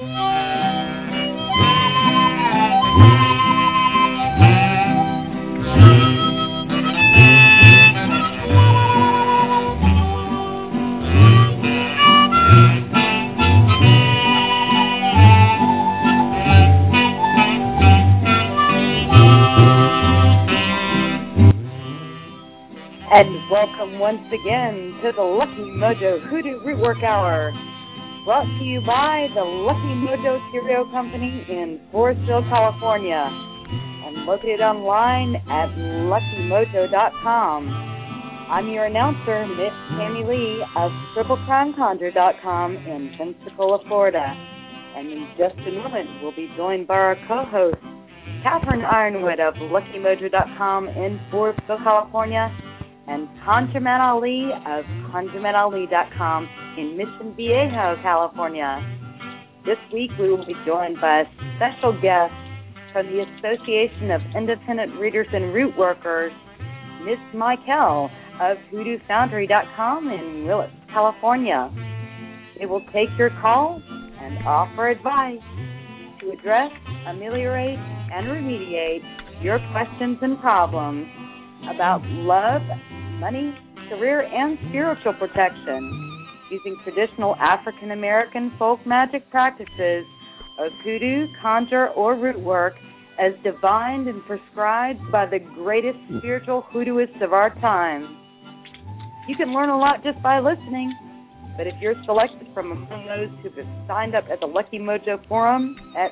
And welcome once again to the Lucky Mojo Hoodoo Rootwork Hour, brought to you by the Lucky Mojo Curio Company in Forestville, California, and located online at luckymojo.com. I'm your announcer, Miss Tammy Lee of TripleCrimeConjure.com in Pensacola, Florida. And in just a moment, we'll be joined by our co-host, Catherine Ironwood of LuckyMojo.com in Forestville, California, and ConjureMan Ali of ConjureManAli.com in Mission Viejo, California. This week we will be joined by a special guest from the Association of Independent Readers and Root Workers, Miss Michael of HoodooFoundry.com in Willits, California. They will take your calls and offer advice to address, ameliorate, and remediate your questions and problems about love, money, career, and spiritual protection using traditional African American folk magic practices of hoodoo, conjure, or root work as divined and prescribed by the greatest spiritual hoodooists of our time. You can learn a lot just by listening, but if you're selected from among those who have signed up at the Lucky Mojo Forum at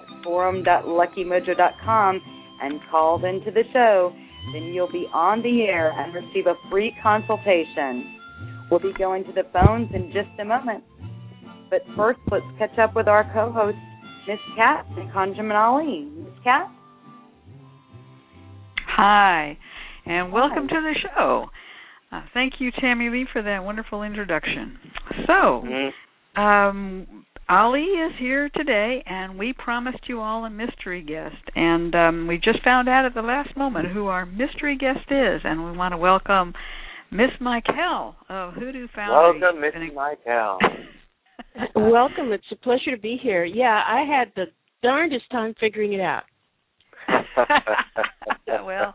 forum.luckymojo.com and called into the show, then you'll be on the air and receive a free consultation. We'll be going to the phones in just a moment. But first, let's catch up with our co-host, Miss Cat and ConjureMan Ali. Miss Cat? Hi, and welcome to the show. Thank you, Tammy Lee, for that wonderful introduction. So, Ali is here today, and we promised you all a mystery guest. And we just found out at the last moment who our mystery guest is, and we want to welcome Miss Michael of Hoodoo Foundry. Welcome, Miss Michael. Welcome. It's a pleasure to be here. Yeah, I had the darndest time figuring it out. Well,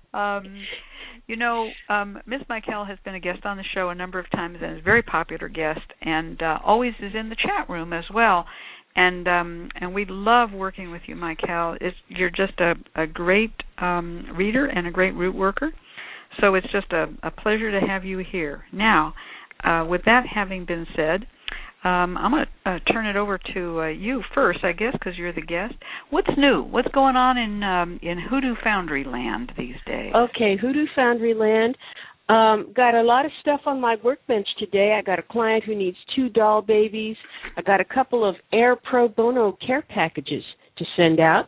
Miss Michael has been a guest on the show a number of times and is a very popular guest, and always is in the chat room as well. And we love working with you, Michael. You're just a great reader and a great root worker. So it's just a pleasure to have you here. Now, with that having been said, I'm going to turn it over to you first, I guess, because you're the guest. What's new? What's going on in Hoodoo Foundry land these days? Okay, Hoodoo Foundry land. Got a lot of stuff on my workbench today. I got a client who needs 2 doll babies. I got a couple of Air Pro Bono care packages to send out.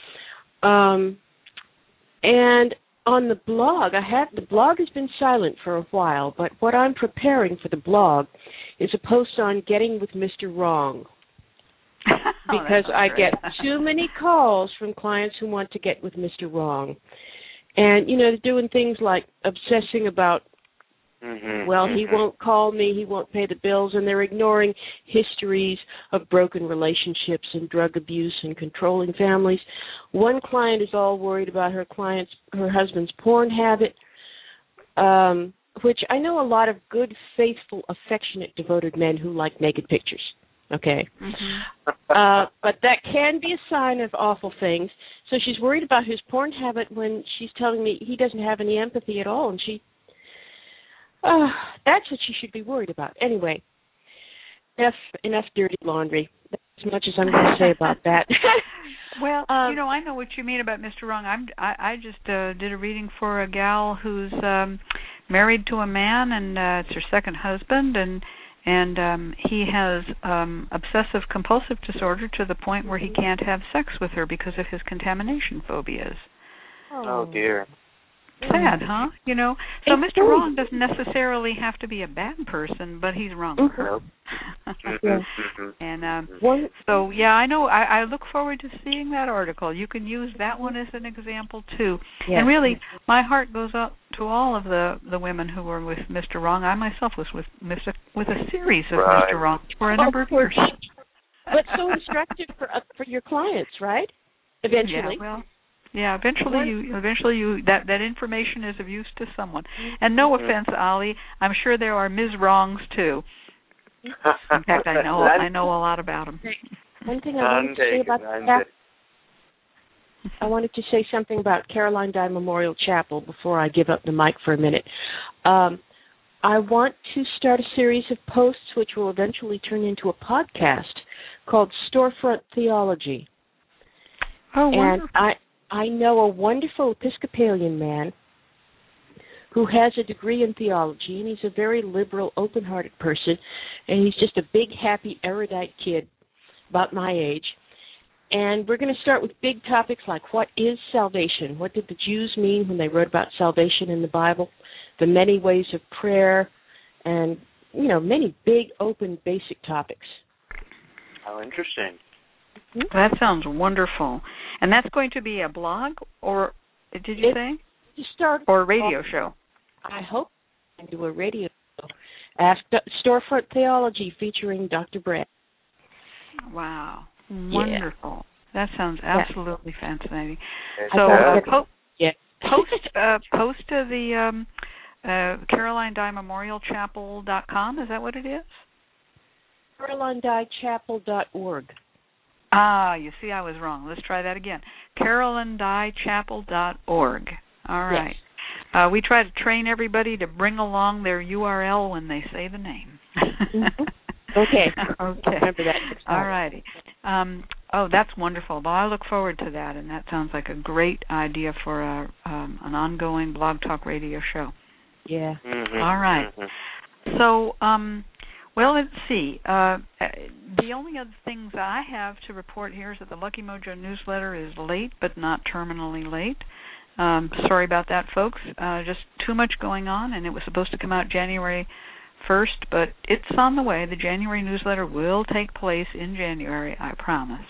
And on the blog, the blog has been silent for a while, but what I'm preparing for the blog is a post on getting with Mr. Wrong. Because I get too many calls from clients who want to get with Mr. Wrong. And, they're doing things like obsessing about, he won't call me, he won't pay the bills, and they're ignoring histories of broken relationships and drug abuse and controlling families. One client is all worried about her husband's porn habit, which I know a lot of good, faithful, affectionate, devoted men who like naked pictures. Okay. But that can be a sign of awful things. So she's worried about his porn habit when she's telling me he doesn't have any empathy at all, and that's what she should be worried about. Anyway, enough dirty laundry. That's as much as I'm going to say about that. Well, I know what you mean about Mr. Wrong. I just did a reading for a gal who's married to a man, and it's her second husband, and he has obsessive compulsive disorder to the point where he can't have sex with her because of his contamination phobias. Oh dear. Sad, huh? So Mr. Wrong doesn't necessarily have to be a bad person, but he's wrong. And so, yeah, I know. I look forward to seeing that article. You can use that one as an example, too. Yes. And really, my heart goes out to all of the women who were with Mr. Wrong. I myself was with a series of Mr. Wrong for a number of years. But so instructive for your clients, right? Eventually. Eventually you that information is of use to someone. And no offense, Ollie, I'm sure there are Ms. Wrongs too. In fact, I know a lot about them. One thing I wanted to say about that. I wanted to say something about Caroline Dye Memorial Chapel before I give up the mic for a minute. I want to start a series of posts which will eventually turn into a podcast called Storefront Theology. Oh, wonderful. And I know a wonderful Episcopalian man who has a degree in theology, and he's a very liberal, open-hearted person, and he's just a big, happy, erudite kid about my age. And we're going to start with big topics like what is salvation? What did the Jews mean when they wrote about salvation in the Bible? The many ways of prayer, and, many big, open, basic topics. How interesting. That sounds wonderful. And that's going to be a blog, or did you say? Or a radio show? I hope I can do a radio show. Ask Storefront Theology featuring Dr. Brad. Wow. Wonderful. That sounds absolutely fascinating. So post to the Caroline Dye Memorial Chapel.com, is that what it is? CarolineDyeChapel.org. You see, I was wrong. Let's try that again. CarolineDyeChapel.org. All right. Yes. We try to train everybody to bring along their URL when they say the name. Okay. Remember that. All righty. That's wonderful. Well, I look forward to that, and that sounds like a great idea for an ongoing Blog Talk Radio show. Yeah. Mm-hmm. All right. Mm-hmm. So, well, let's see. The only other things I have to report here is that the Lucky Mojo newsletter is late, but not terminally late. Sorry about that, folks. Just too much going on, and it was supposed to come out January 1st, but it's on the way. The January newsletter will take place in January, I promise.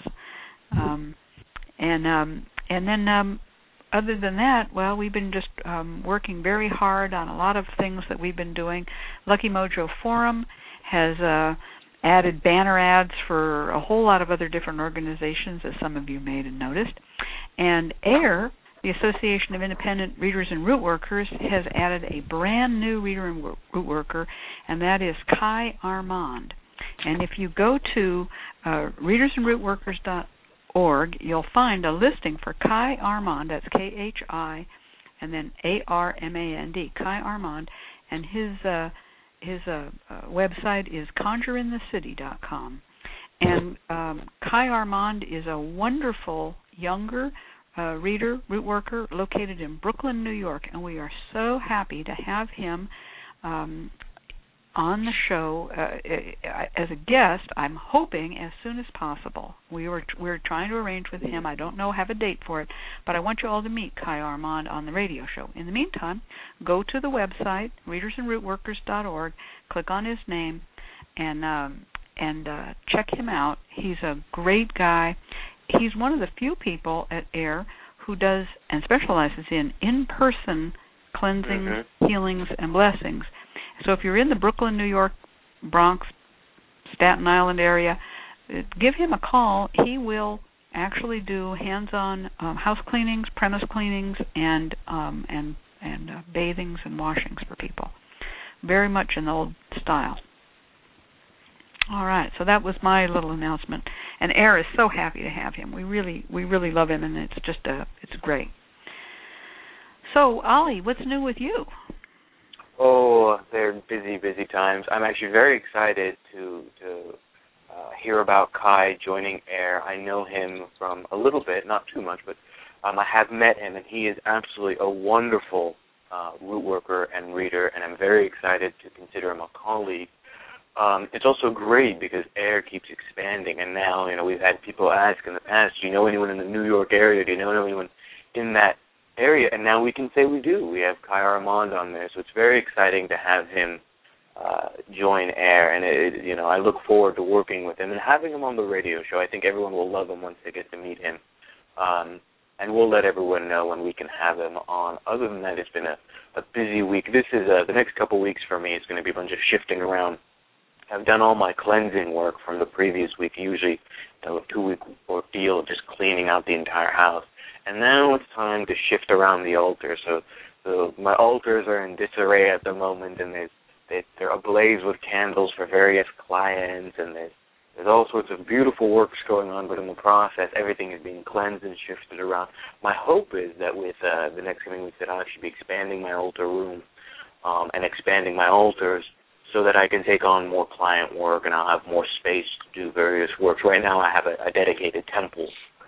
And then other than that, well, we've been just working very hard on a lot of things that we've been doing. Lucky Mojo Forum has added banner ads for a whole lot of other different organizations, as some of you may have noticed. And AIR, the Association of Independent Readers and Root Workers, has added a brand new reader and root worker, and that is Kai Armand. And if you go to readersandrootworkers.org, you'll find a listing for Kai Armand, that's K-H-I, and then A-R-M-A-N-D, Kai Armand, and his website is conjureinthecity.com. And Kai Armand is a wonderful younger reader, root worker, located in Brooklyn, New York, and we are so happy to have him on the show as a guest. I'm hoping as soon as possible. We're trying to arrange with him. I don't have a date for it, but I want you all to meet Kai Armand on the radio show. In the meantime, go to the website readersandrootworkers.org, click on his name, and check him out. He's a great guy. He's one of the few people at AIR who does and specializes in in-person cleansings, healings, and blessings. So if you're in the Brooklyn, New York, Bronx, Staten Island area, give him a call. He will actually do hands-on house cleanings, premise cleanings, and bathings and washings for people. Very much in the old style. All right, so that was my little announcement, and AIR is so happy to have him. We really love him, and it's great. So, Ollie, what's new with you? Oh, they're busy times. I'm actually very excited to hear about Kai joining AIR. I know him from a little bit, not too much, but I have met him, and he is absolutely a wonderful root worker and reader, and I'm very excited to consider him a colleague. It's also great because AIR keeps expanding, and now, we've had people ask in the past, do you know anyone in the New York area? Do you know anyone in that area? And now we can say we do. We have Kai Armand on there, so it's very exciting to have him join AIR, and I look forward to working with him and having him on the radio show. I think everyone will love him once they get to meet him, and we'll let everyone know when we can have him on. Other than that, it's been a busy week. This is the next couple weeks for me. It's going to be a bunch of shifting around I've done all my cleansing work from the previous week, usually a 2-week ordeal of just cleaning out the entire house. And now it's time to shift around the altar. So my altars are in disarray at the moment, and they're ablaze with candles for various clients, and there's all sorts of beautiful works going on, but in the process, everything is being cleansed and shifted around. My hope is that with the next coming weeks that I'll actually be expanding my altar room and expanding my altars so that I can take on more client work and I'll have more space to do various works. Right now I have a dedicated temple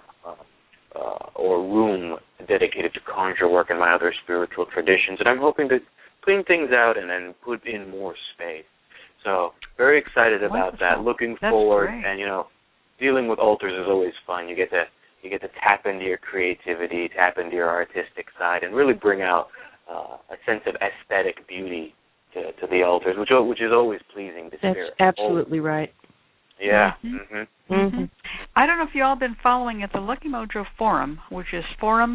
or room dedicated to conjure work and my other spiritual traditions, and I'm hoping to clean things out and then put in more space. So very excited about that. Looking forward, great. And dealing with altars is always fun. You get to tap into your creativity, tap into your artistic side, and really bring out a sense of aesthetic beauty to the altars, which is always pleasing to spirit. That's absolutely right. Yeah. Mm-hmm. Mm-hmm. I don't know if you've all been following at the Lucky Mojo forum, which is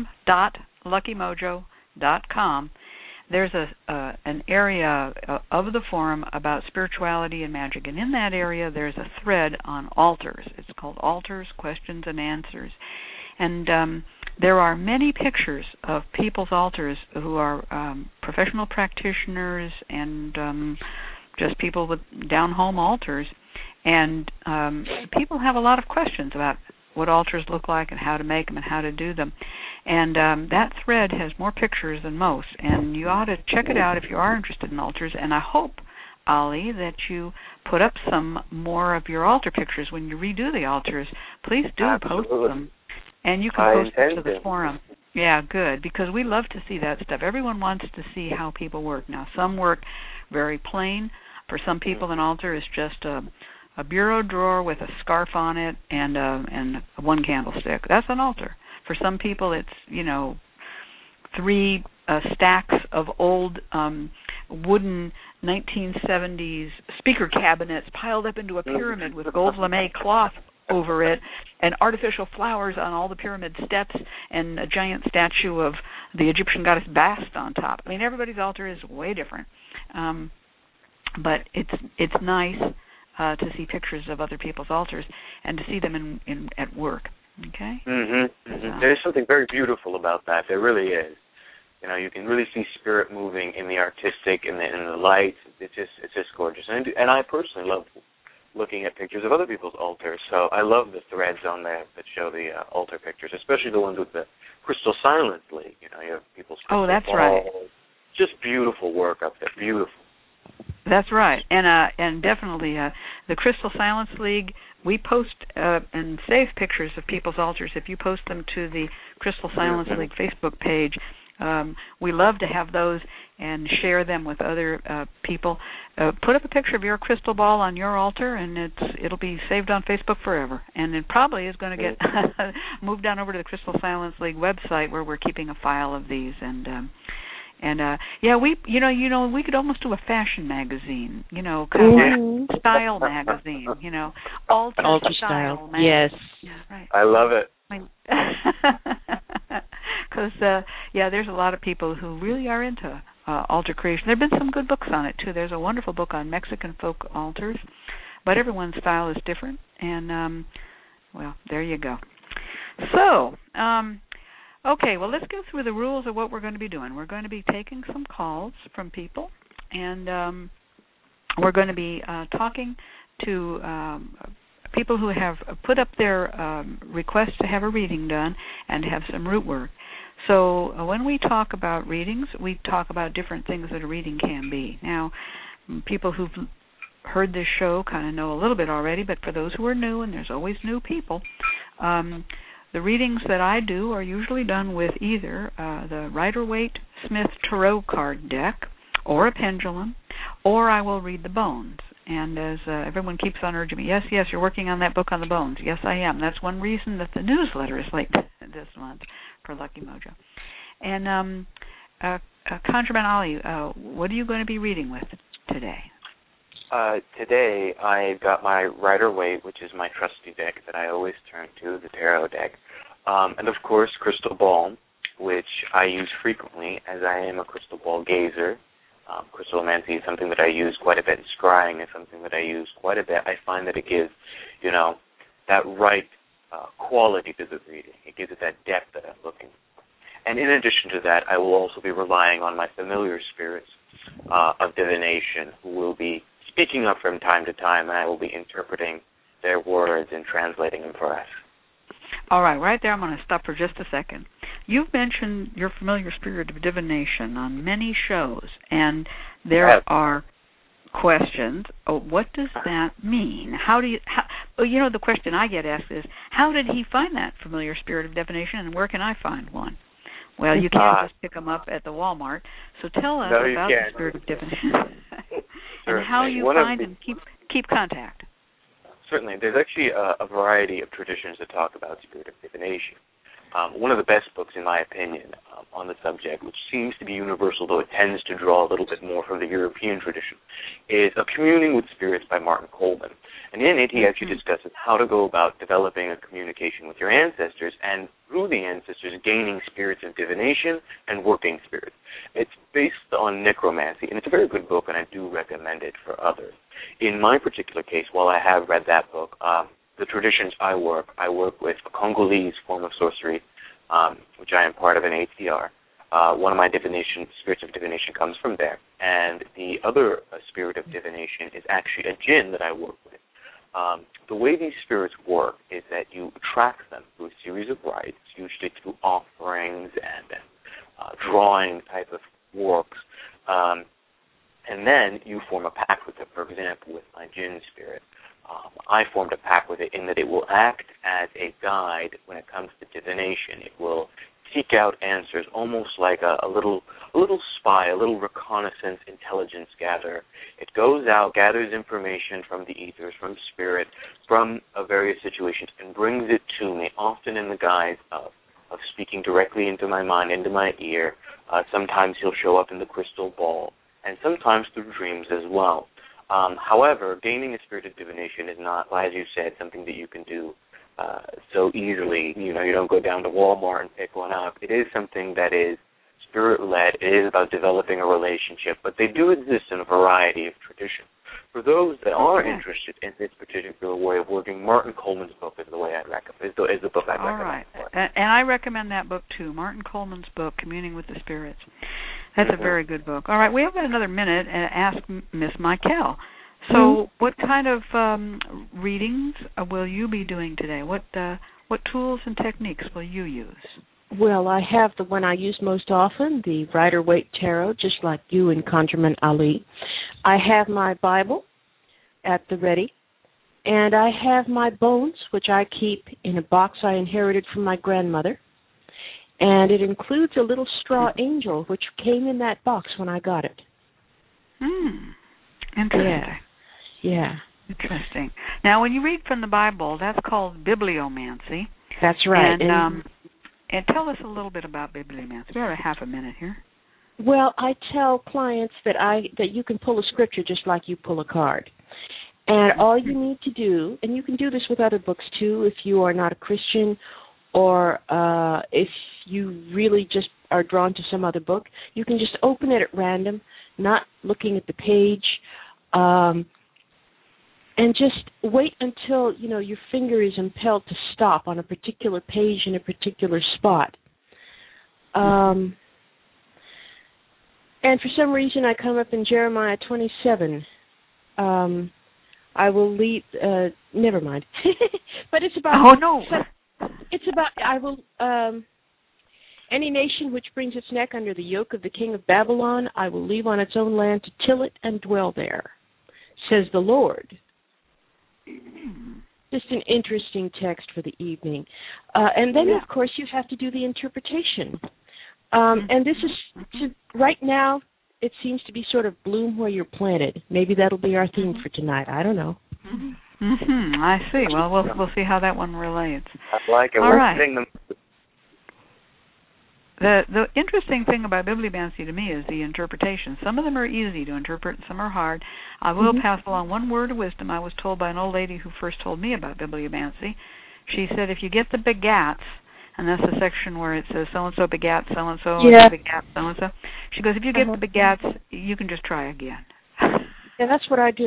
forum.luckymojo.com. There's an area of the forum about spirituality and magic, and in that area there's a thread on altars. It's called Altars, Questions and Answers. And there are many pictures of people's altars who are professional practitioners and just people with down-home altars. And people have a lot of questions about what altars look like and how to make them and how to do them. And that thread has more pictures than most, and you ought to check it out if you are interested in altars. And I hope, Ali, that you put up some more of your altar pictures when you redo the altars. Please do. Absolutely. Post them. And you can post them to the forum. Yeah, good, because we love to see that stuff. Everyone wants to see how people work. Now, some work very plain. For some people, an altar is just a bureau drawer with a scarf on it and one candlestick. That's an altar. For some people, it's 3 stacks of old wooden 1970s speaker cabinets piled up into a pyramid with gold lame cloth over it and artificial flowers on all the pyramid steps and a giant statue of the Egyptian goddess Bast on top. I mean, everybody's altar is way different, but it's nice to see pictures of other people's altars and to see them at work. Okay. Mm-hmm. Mm-hmm. There's something very beautiful about that. There really is. You can really see spirit moving in the artistic and in the light. It's just gorgeous. And I personally love looking at pictures of other people's altars. So I love the threads on there that show the altar pictures, especially the ones with the Crystal Silence League. You have people's crystal that's balls. right. Just beautiful work up there. Beautiful. That's right, and definitely the Crystal Silence League. We post and save pictures of people's altars. If you post them to the Crystal Silence League Facebook page, we love to have those and share them with other people. Put up a picture of your crystal ball on your altar, and it'll be saved on Facebook forever. And it probably is going to get moved on over to the Crystal Silence League website, where we're keeping a file of these. We could almost do a fashion magazine, kind of style magazine, altar style magazine. Yes. Yeah, right. I love it. Because, there's a lot of people who really are into altar creation. There have been some good books on it, too. There's a wonderful book on Mexican folk altars, but everyone's style is different. And, there you go. So, okay, well, let's go through the rules of what we're going to be doing. We're going to be taking some calls from people, and we're going to be talking to people who have put up their requests to have a reading done and have some root work. So when we talk about readings, we talk about different things that a reading can be. Now, people who've heard this show kind of know a little bit already, but for those who are new, and there's always new people, the readings that I do are usually done with either the Rider-Waite-Smith Tarot card deck or a pendulum, or I will read the bones. And as everyone keeps on urging me, yes, you're working on that book on the bones. Yes, I am. That's one reason that the newsletter is late this month for Lucky Mojo. And ConjureMan Ali, what are you going to be reading with today? Today I've got my Rider-Waite, which is my trusty deck that I always turn to, the tarot deck. And of course, Crystal Ball, which I use frequently as I am a crystal ball gazer. Crystallomancy is something that I use quite a bit. Scrying is something that I use quite a bit. I find that it gives, that right quality to the reading. It gives it that depth that I'm looking for. And in addition to that, I will also be relying on my familiar spirits of divination who will be speaking up from time to time, and I will be interpreting their words and translating them for us. All right there I'm going to stop for just a second. You've mentioned your familiar spirit of divination on many shows, and there are questions. What does that mean? The question I get asked is, how did he find that familiar spirit of divination, and where can I find one? Well, you can't just pick them up at the Walmart. So tell us about the spirit of divination and how you find and keep contact. Certainly. There's actually a variety of traditions that talk about spirit of divination. One of the best books, in my opinion, on the subject, which seems to be universal, though it tends to draw a little bit more from the European tradition, is A Communing with Spirits by Martin Coleman. And in it, he actually discusses how to go about developing a communication with your ancestors, and through the ancestors, gaining spirits of divination and working spirits. It's based on necromancy, and it's a very good book, and I do recommend it for others. In my particular case, while I have read that book, the traditions I work with a Congolese form of sorcery, which I am part of an ATR. One of my spirits of divination comes from there. And the other spirit of divination is actually a jinn that I work with. The way these spirits work is that you attract them through a series of rites, usually through offerings and drawing type of works. And then you form a pact with it. For example, with my jinn spirit, I formed a pact with it in that it will act as a guide when it comes to divination. It will seek out answers, almost like a little spy, a little reconnaissance intelligence gatherer. It goes out, gathers information from the ethers, from spirit, from various situations, and brings it to me, often in the guise of speaking directly into my mind, into my ear. Sometimes he'll show up in the crystal ball, and sometimes through dreams as well. However, gaining a spirit of divination is not, as you said, something that you can do so easily. You don't go down to Walmart and pick one up. It is something that is spirit-led. It is about developing a relationship, but they do exist in a variety of traditions. For those that are interested in this particular way of working, Martin Coleman's book is the way I'd recommend. Is the book I'd recommend. All right, and I recommend that book too. Martin Coleman's book, Communing with the Spirits. That's a very good book. All right, we have another minute and ask Miss Michael. So, what kind of readings will you be doing today? What tools and techniques will you use? Well, I have the one I use most often, the Rider-Waite Tarot, just like you and Conjurman Ali. I have my Bible at the ready, and I have my bones, which I keep in a box I inherited from my grandmother, and it includes a little straw angel, which came in that box when I got it. Interesting. Yeah. Interesting. Now, when you read from the Bible, that's called bibliomancy. That's right. And tell us a little bit about bibliomancy. We have half a minute here. Well, I tell clients that you can pull a scripture just like you pull a card. And all you need to do, and you can do this with other books too, if you are not a Christian or if you really just are drawn to some other book, you can just open it at random, not looking at the page, and just wait until, your finger is impelled to stop on a particular page in a particular spot. And for some reason I come up in Jeremiah 27. I will leave, never mind. But it's about... Oh, no. It's about, any nation which brings its neck under the yoke of the king of Babylon, I will leave on its own land to till it and dwell there, says the Lord. Just an interesting text for the evening. And then, of course, you have to do the interpretation. And this is, right now, it seems to be sort of bloom where you're planted. Maybe that'll be our theme for tonight. I don't know. I see. Well, we'll see how that one relates. I like it. All right. The interesting thing about bibliomancy to me is the interpretation. Some of them are easy to interpret, and some are hard. I will pass along one word of wisdom I was told by an old lady who first told me about bibliomancy. She said, if you get the begats and that's the section where it says so-and-so begat so-and-so, Yeah. begat so-and-so. She goes, if you get the begats, you can just try again. Yeah, that's what I do.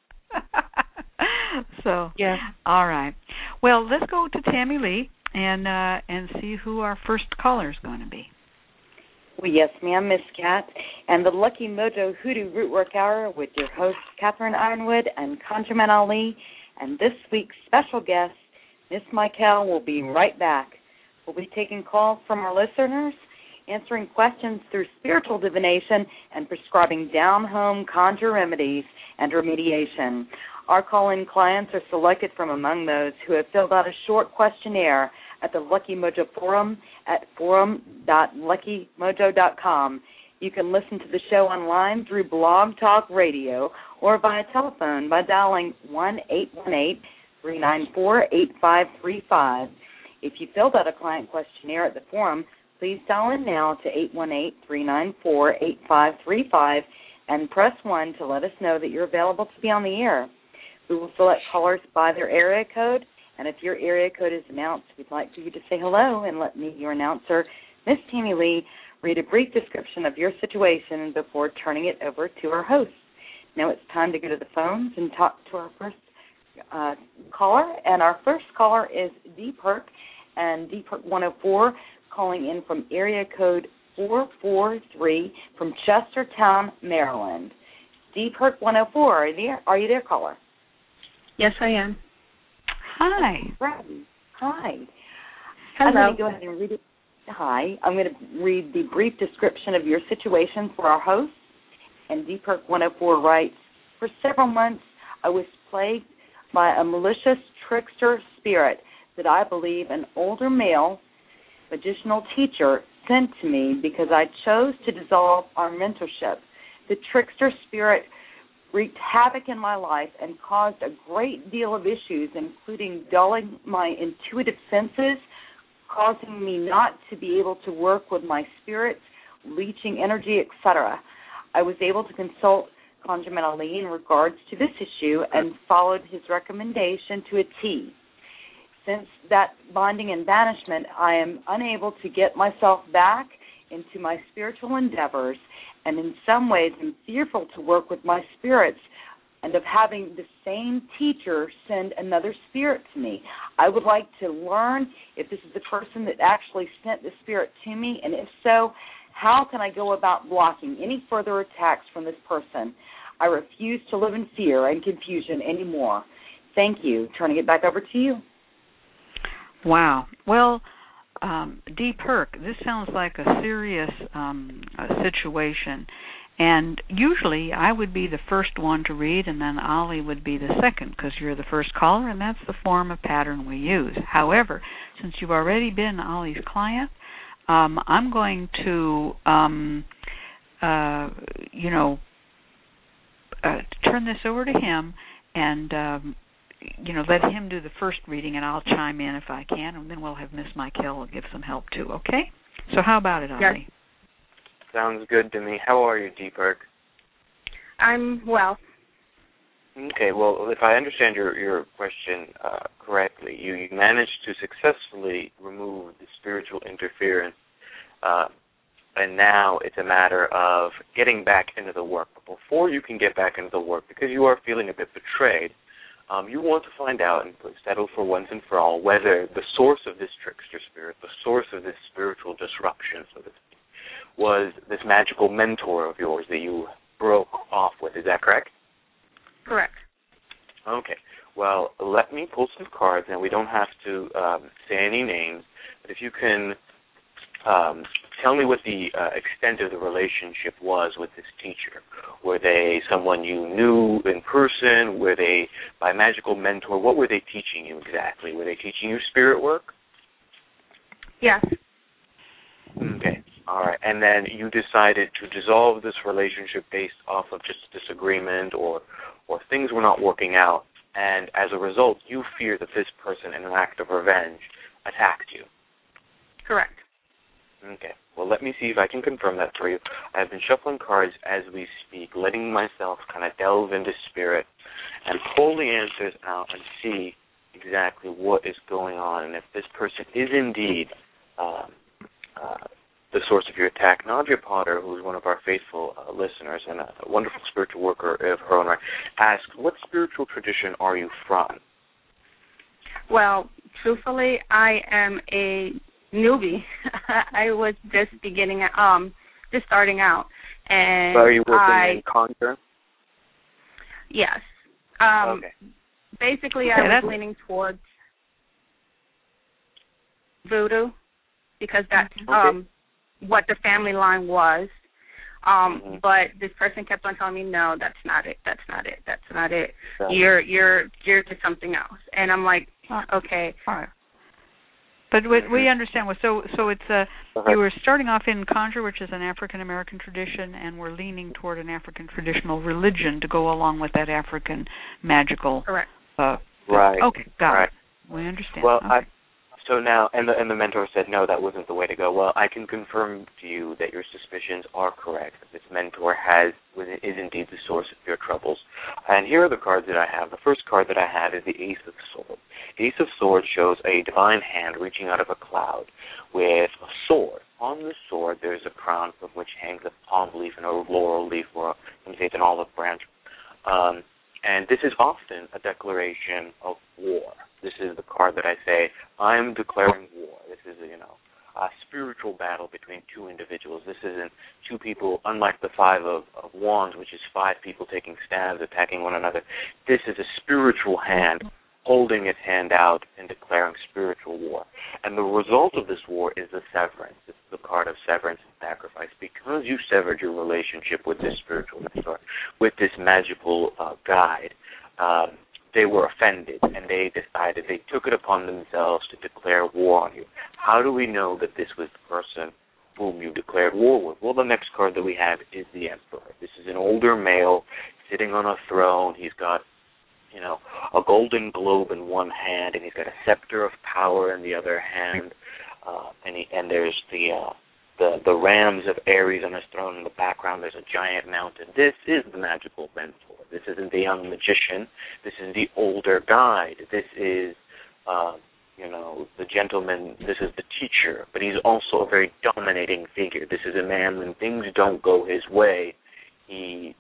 So, yeah. All right. Well, let's go to Tammy Lee and see who our first caller is going to be. Well, yes, ma'am, Miss Cat, and the Lucky Mojo Hoodoo Rootwork Hour with your hosts, Catherine Ironwood and ConjureMan Ali, and this week's special guest, Miss Michael, will be right back. We'll be taking calls from our listeners, answering questions through spiritual divination, and prescribing down-home conjure remedies and remediation. Our call-in clients are selected from among those who have filled out a short questionnaire at the Lucky Mojo Forum at forum.luckymojo.com. You can listen to the show online through Blog Talk Radio or via telephone by dialing 1-818-394-8535. If you filled out a client questionnaire at the forum, please dial in now to 818-394-8535 and press 1 to let us know that you're available to be on the air. We will select callers by their area code, and if your area code is announced, we'd like for you to say hello and let me, your announcer, Miss Tammy Lee, read a brief description of your situation before turning it over to our host. Now it's time to go to the phones and talk to our first caller, and our first caller is D Perk, and D Perk 104 calling in from area code 443 from Chestertown, Maryland. D Perk 104, are you there, caller? Yes, I am. Hi. Hi. Hello. I'm going to go ahead and read it. Hi. I'm going to read the brief description of your situation for our host. And D Perk 104 writes, for several months I was plagued by a malicious trickster spirit that I believe an older male magicianal teacher sent to me because I chose to dissolve our mentorship. The trickster spirit wreaked havoc in my life and caused a great deal of issues, including dulling my intuitive senses, causing me not to be able to work with my spirits, leeching energy, etc. I was able to consult ConjureMan Ali in regards to this issue and followed his recommendation to a T. Since that bonding and banishment, I am unable to get myself back into my spiritual endeavors, and in some ways am fearful to work with my spirits and of having the same teacher send another spirit to me. I would like to learn if this is the person that actually sent the spirit to me, and if so, how can I go about blocking any further attacks from this person? I refuse to live in fear and confusion anymore. Thank you. Turning it back over to you. Wow. Well, D. Perk, this sounds like a serious situation. And usually I would be the first one to read, and then Ali would be the second, because you're the first caller, and that's the form of pattern we use. However, since you've already been Ali's client, I'm going to, turn this over to him and, let him do the first reading, and I'll chime in if I can, and then we'll have Miss Michael give some help too, okay? So how about it, Ali? Yes. Sounds good to me. How are you, D. Perk? I'm well. Okay, well, if I understand your question correctly, you managed to successfully remove the spiritual interference, and now it's a matter of getting back into the work. But before you can get back into the work, because you are feeling a bit betrayed, you want to find out and settle for once and for all whether the source of this trickster spirit, the source of this spiritual disruption, so to speak, was this magical mentor of yours that you broke off with. Is that correct? Correct. Okay. Well, let me pull some cards, and we don't have to say any names, but if you can tell me what the extent of the relationship was with this teacher. Were they someone you knew in person? Were they by magical mentor? What were they teaching you exactly? Were they teaching you spirit work? Yes. Okay. All right. And then you decided to dissolve this relationship based off of just disagreement or things were not working out. And as a result, you fear that this person, in an act of revenge, attacked you. Correct. Okay. Well, let me see if I can confirm that for you. I've been shuffling cards as we speak, letting myself kind of delve into spirit and pull the answers out and see exactly what is going on and if this person is indeed the source of your attack. Nadia Potter, who is one of our faithful listeners and a wonderful spiritual worker of her own right, asks, what spiritual tradition are you from? Well, truthfully, I am a newbie. I was just just starting out. And so are you working in Conjure? Yes. Okay. Basically, I was leaning towards voodoo because that's what the family line was. But this person kept on telling me, no, that's not it. That's not it. That's not it. You're to something else. And I'm like, okay. All right. But we understand. So it's you were starting off in Conjure, which is an African American tradition, and we're leaning toward an African traditional religion to go along with that African magical. Correct. Right. Okay, got it. We understand. Well, okay. So now, and the mentor said, no, that wasn't the way to go. Well, I can confirm to you that your suspicions are correct. That this mentor is indeed the source of your troubles. And here are the cards that I have. The first card that I have is the Ace of Swords. Ace of Swords shows a divine hand reaching out of a cloud with a sword. On the sword, there's a crown from which hangs a palm leaf and a laurel leaf, or let me say it's an olive branch. And this is often a declaration of war. This is the card that I say, I'm declaring war. This is, a spiritual battle between two individuals. This isn't two people, unlike the Five of Wands, which is 5 people taking stabs, attacking one another. This is a spiritual hand holding its hand out and declaring spiritual war. And the result of this war is the severance. It's the card of severance and sacrifice. Because you severed your relationship with this spiritual mentor, with this magical guide, they were offended, and they took it upon themselves to declare war on you. How do we know that this was the person whom you declared war with? Well, the next card that we have is the Emperor. This is an older male sitting on a throne. He's got, a golden globe in one hand, and he's got a scepter of power in the other hand, and there's the rams of Ares on his throne in the background. There's a giant mountain. This is the magical mentor. This isn't the young magician. This is the older guide. This is, the gentleman. This is the teacher. But he's also a very dominating figure. This is a man, when things don't go his way, he,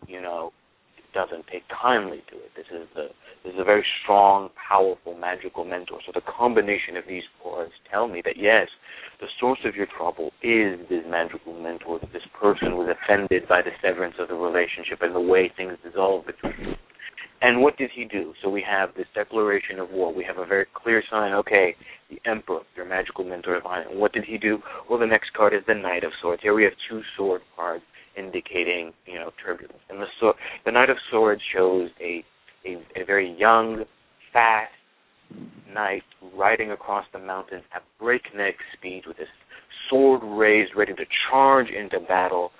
doesn't take kindly to it. This is a very strong, powerful, magical mentor. So the combination of these cards tell me that, yes, the source of your trouble is this magical mentor, that this person was offended by the severance of the relationship and the way things dissolved between you. And what did he do? So we have this declaration of war. We have a very clear sign, okay, the Emperor, your magical mentor of honor. And what did he do? Well, the next card is the Knight of Swords. Here we have 2 sword cards indicating, turbulence. And the Knight of Swords shows a very young, fast knight riding across the mountains at breakneck speed with his sword raised, ready to charge into battle.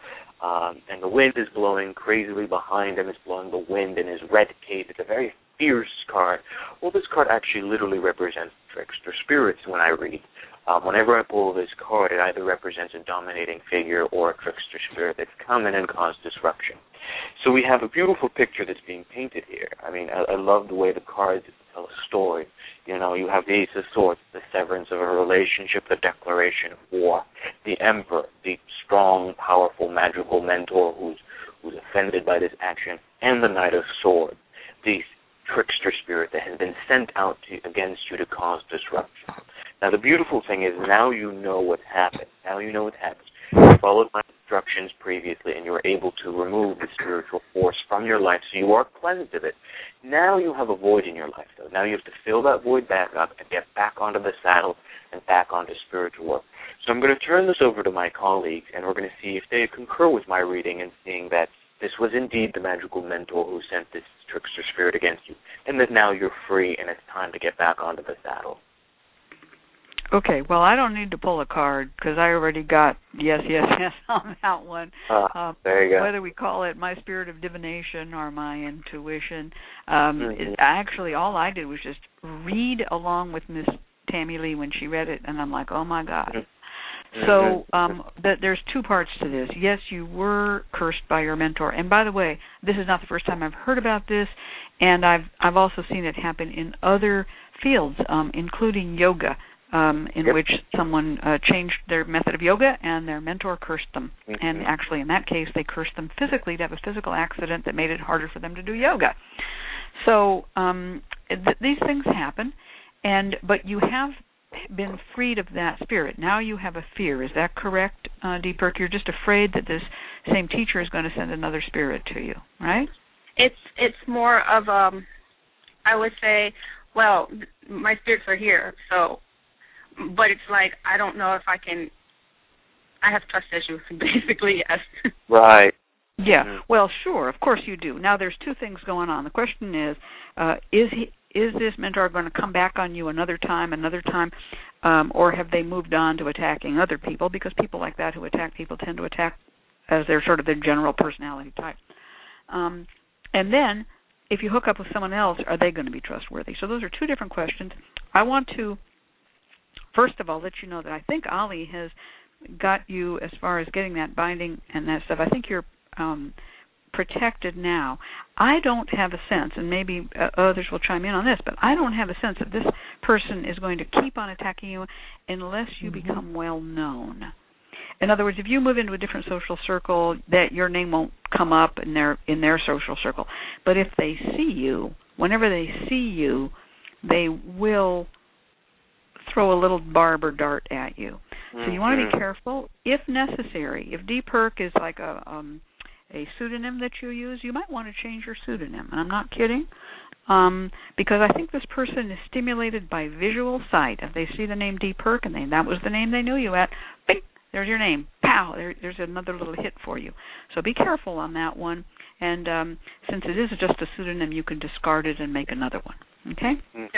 And the wind is blowing crazily behind him. It's blowing the wind in his red cape. It's a very fierce card. Well, this card actually literally represents trickster spirits when I read. Whenever I pull this card, it either represents a dominating figure or a trickster spirit that's come in and caused disruption. So we have a beautiful picture that's being painted here. I mean, I love the way the cards tell a story. You have the Ace of Swords, the severance of a relationship, the declaration of war. The Emperor, the strong, powerful, magical mentor who's offended by this action. And the Knight of Swords, the trickster spirit that has been sent out against you to cause disruption. Now, the beautiful thing is now you know what's happened. Now you know what's happened. You followed my instructions previously, and you were able to remove the spiritual force from your life, so you are cleansed of it. Now you have a void in your life, though. Now you have to fill that void back up and get back onto the saddle and back onto spiritual work. So I'm going to turn this over to my colleagues, and we're going to see if they concur with my reading and seeing that this was indeed the magical mentor who sent this trickster spirit against you, and that now you're free and it's time to get back onto the saddle. Okay, well, I don't need to pull a card because I already got yes on that one. There you go. Whether we call it my spirit of divination or my intuition, actually all I did was just read along with Miss Tammy Lee when she read it, and I'm like, oh, my God. So there's 2 parts to this. Yes, you were cursed by your mentor. And by the way, this is not the first time I've heard about this, and I've also seen it happen in other fields, including yoga. in which someone changed their method of yoga and their mentor cursed them. And actually, in that case, they cursed them physically to have a physical accident that made it harder for them to do yoga. So these things happen, but you have been freed of that spirit. Now you have a fear. Is that correct, Deepak? You're just afraid that this same teacher is going to send another spirit to you, right? It's more of I would say, well, my spirits are here, so, but it's like I don't know if I have trust issues, basically, yes. Right. Yeah, well, sure, of course you do. Now there's two things going on. The question is this mentor going to come back on you another time, or have they moved on to attacking other people? Because people like that who attack people tend to attack as their sort of their general personality type. And then, if you hook up with someone else, are they going to be trustworthy? So those are two different questions. I want to, first of all, let you know that I think Ali has got you as far as getting that binding and that stuff. I think you're protected now. I don't have a sense, and maybe others will chime in on this, but I don't have a sense that this person is going to keep on attacking you unless you become well known. In other words, if you move into a different social circle, that your name won't come up in their social circle. But if they see you, whenever they see you, they will throw a little barb or dart at you. So you want to be careful. If necessary, if Deepak is like a pseudonym that you use, you might want to change your pseudonym. And I'm not kidding, because I think this person is stimulated by visual sight. If they see the name Deepak and that was the name they knew you at, bing, there's your name. Pow, there's another little hit for you. So be careful on that one. And since it is just a pseudonym, you can discard it and make another one. Okay?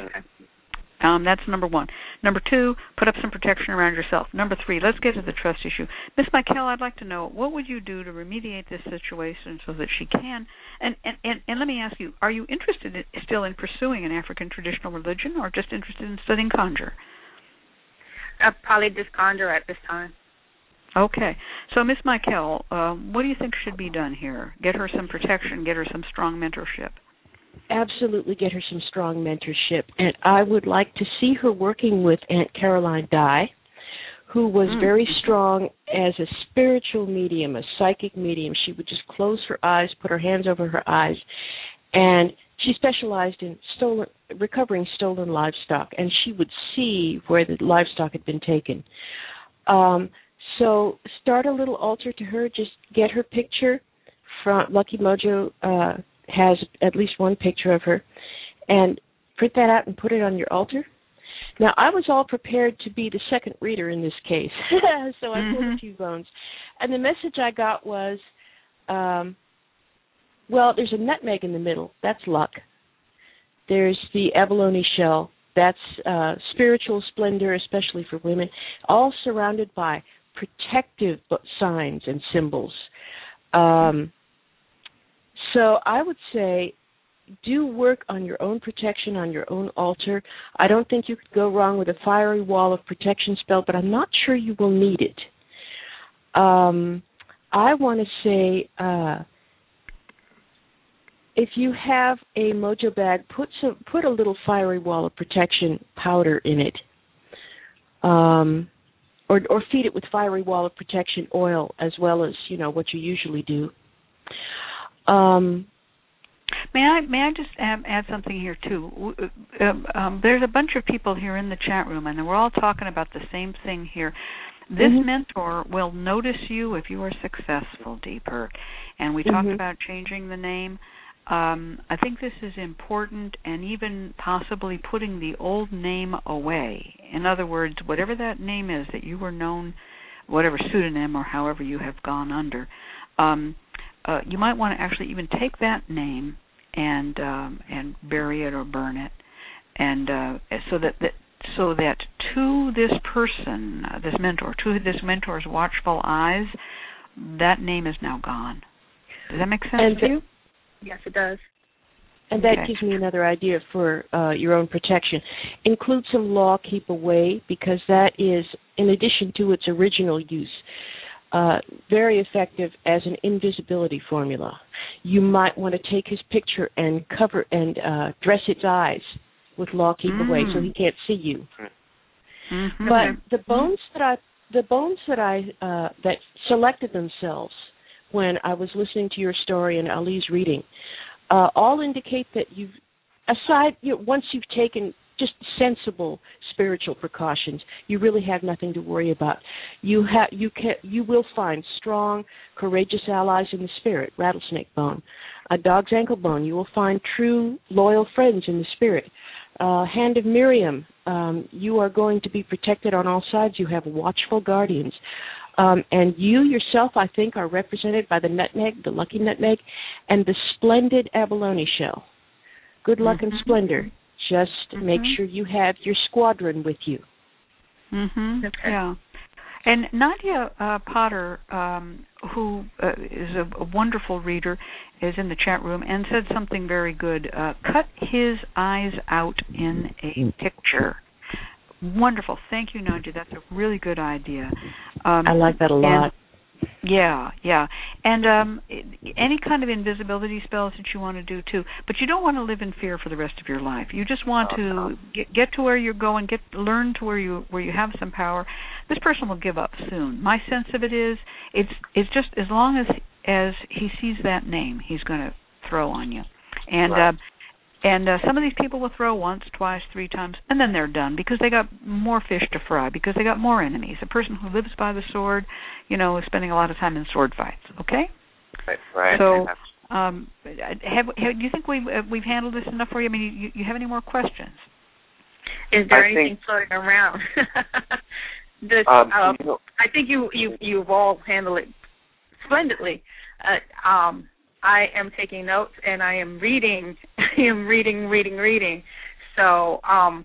That's number one. Number two, put up some protection around yourself. Number three, let's get to the trust issue. Miss Michael, I'd like to know, what would you do to remediate this situation so that she can? And let me ask you, are you interested still in pursuing an African traditional religion, or just interested in studying conjure? Probably just conjure at this time. Okay. So, Miss Michael, what do you think should be done here? Get her some protection, get her some strong mentorship. Absolutely get her some strong mentorship. And I would like to see her working with Aunt Caroline Dye, who was very strong as a spiritual medium, a psychic medium. She would just close her eyes, put her hands over her eyes, and she specialized in recovering stolen livestock, and she would see where the livestock had been taken. So start a little altar to her. Just get her picture. Lucky Mojo has at least one picture of her, and print that out and put it on your altar. Now, I was all prepared to be the second reader in this case, so I pulled a few bones. And the message I got was, well, there's a nutmeg in the middle. That's luck. There's the abalone shell. That's spiritual splendor, especially for women, all surrounded by protective signs and symbols. So I would say do work on your own protection, on your own altar. I don't think you could go wrong with a fiery wall of protection spell, but I'm not sure you will need it. I want to say if you have a mojo bag, put a little fiery wall of protection powder in it. Or feed it with fiery wall of protection oil, as well as, what you usually do. May I just add something here too? There's a bunch of people here in the chat room, and we're all talking about the same thing here. This mentor will notice you if you are successful, Deepak. And we talked about changing the name. I think this is important, and even possibly putting the old name away. In other words, whatever that name is that you were known, whatever pseudonym or however you have gone under, you might want to actually even take that name and bury it or burn it, and so that to this person, this mentor, to this mentor's watchful eyes, that name is now gone. Does that make sense to you? Yes, it does. And that gives me another idea for your own protection. Include some law keep away, because that is, in addition to its original use, very effective as an invisibility formula. You might want to take his picture and cover and dress its eyes with law keep away so he can't see you. Mm-hmm. But the bones that selected themselves when I was listening to your story and Ali's reading, all indicate that once you've taken just sensible spiritual precautions, you really have nothing to worry about. You will find strong, courageous allies in the spirit, rattlesnake bone. A dog's ankle bone, you will find true, loyal friends in the spirit. Hand of Miriam, you are going to be protected on all sides. You have watchful guardians. And you yourself, I think, are represented by the nutmeg, the lucky nutmeg, and the splendid abalone shell. Good luck and splendor. Just make sure you have your squadron with you. Mm-hmm. Okay. Yeah. And Nadia Potter, who is a wonderful reader, is in the chat room and said something very good. Cut his eyes out in a picture. Wonderful. Thank you, Nadia. That's a really good idea. I like that a lot. Yeah. And any kind of invisibility spells that you want to do, too. But you don't want to live in fear for the rest of your life. You just want to get to where you're going, learn to where you have some power. This person will give up soon. My sense of it is, it's just as long as he sees that name, he's going to throw on you. And right. And some of these people will throw once, twice, 3 times, and then they're done because they got more fish to fry, because they got more enemies. A person who lives by the sword, is spending a lot of time in sword fights, okay? Right. So, do you think we've handled this enough for you? I mean, you have any more questions? Is there anything floating around? I think you've all handled it splendidly. I am taking notes and I am reading. So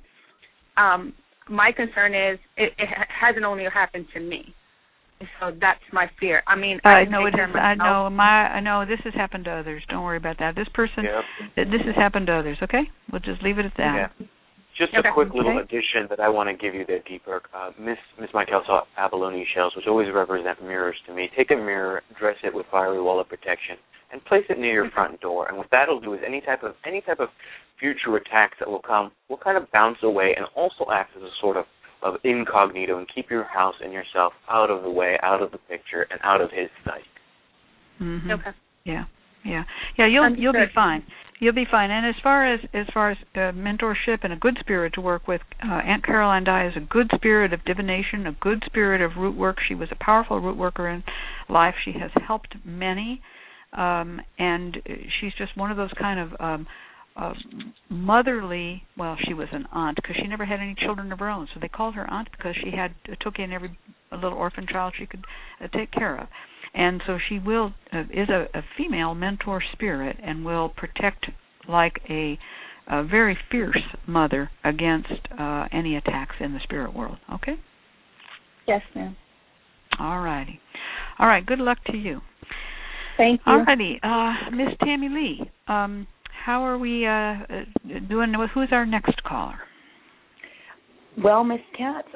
my concern is it hasn't only happened to me. So that's my fear. I mean, I know it is. I know this has happened to others. Don't worry about that. This person, this has happened to others. Okay, we'll just leave it at that. Yeah. Just a quick little addition that I want to give you there, Deepak. Miss Michael saw abalone shells, which always represent mirrors to me. Take a mirror, dress it with fiery wall of protection, and place it near your front door. And what that'll do is any type of future attacks that will come will kind of bounce away and also act as a sort of incognito and keep your house and yourself out of the way, out of the picture, and out of his sight. Mm-hmm. Okay. Yeah. You'll be fine. You'll be fine. And as far as mentorship and a good spirit to work with, Aunt Caroline Dye is a good spirit of divination, a good spirit of root work. She was a powerful root worker in life. She has helped many, and she's just one of those kind of motherly. Well, she was an aunt because she never had any children of her own, so they called her aunt because she took in every little orphan child she could take care of. And so she is a female mentor spirit and will protect like a very fierce mother against any attacks in the spirit world. Okay? Yes, ma'am. All righty. All right. Good luck to you. Thank you. All righty. Miss Tammy Lee, how are we doing? Who's our next caller? Well, Miss Katz,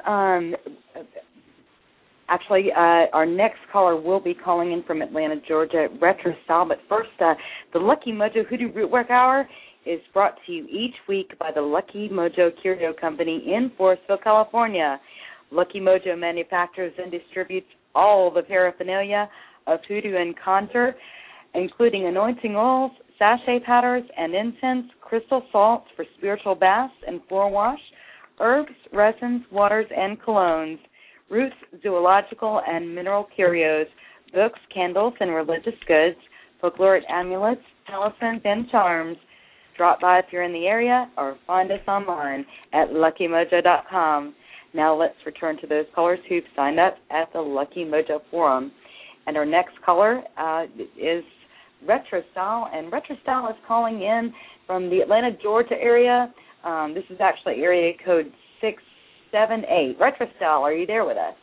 actually, our next caller will be calling in from Atlanta, Georgia, retro style. But first, the Lucky Mojo Hoodoo Rootwork Hour is brought to you each week by the Lucky Mojo Curio Company in Forestville, California. Lucky Mojo manufactures and distributes all the paraphernalia of hoodoo and conjure, including anointing oils, sachet powders, and incense, crystal salts for spiritual baths and floor wash, herbs, resins, waters, and colognes, roots, zoological, and mineral curios, books, candles, and religious goods, folkloric amulets, talismans, and charms. Drop by if you're in the area or find us online at luckymojo.com. Now let's return to those callers who've signed up at the Lucky Mojo Forum. And our next caller is Retro Style, and Retro Style is calling in from the Atlanta, Georgia area. This is actually area code 678. Retro Style, are you there with us?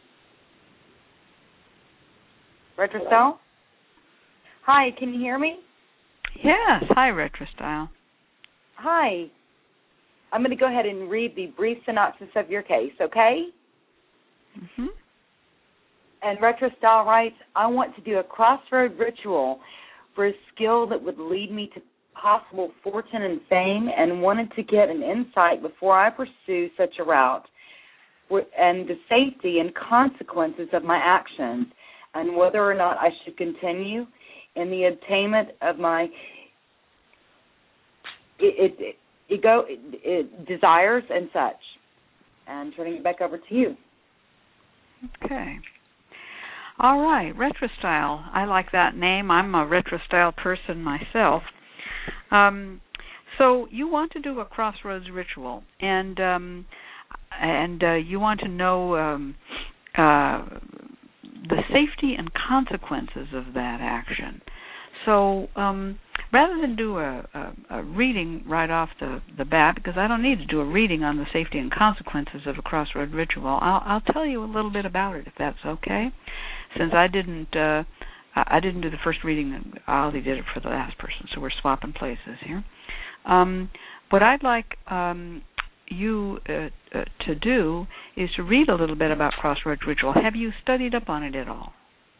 Retro Style? Hi, can you hear me? Yes. Hi, Retro Style. Hi. I'm going to go ahead and read the brief synopsis of your case, okay? Mm-hmm. And Retro Style writes, I want to do a crossroad ritual for a skill that would lead me to possible fortune and fame, and wanted to get an insight before I pursue such a route. and the safety and consequences of my actions, and whether or not I should continue in the attainment of my desires and such. And turning it back over to you. Okay. All right, RetroStyle. I like that name. I'm a RetroStyle person myself. So you want to do a Crossroads ritual, and you want to know the safety and consequences of that action. So rather than do a reading right off the bat, because I don't need to do a reading on the safety and consequences of a Crossroad ritual, I'll tell you a little bit about it, if that's okay. Since I didn't do the first reading, Ollie did it for the last person, so we're swapping places here. What I'd like you to do is to read a little bit about Crossroads ritual. Have you studied up on it at all?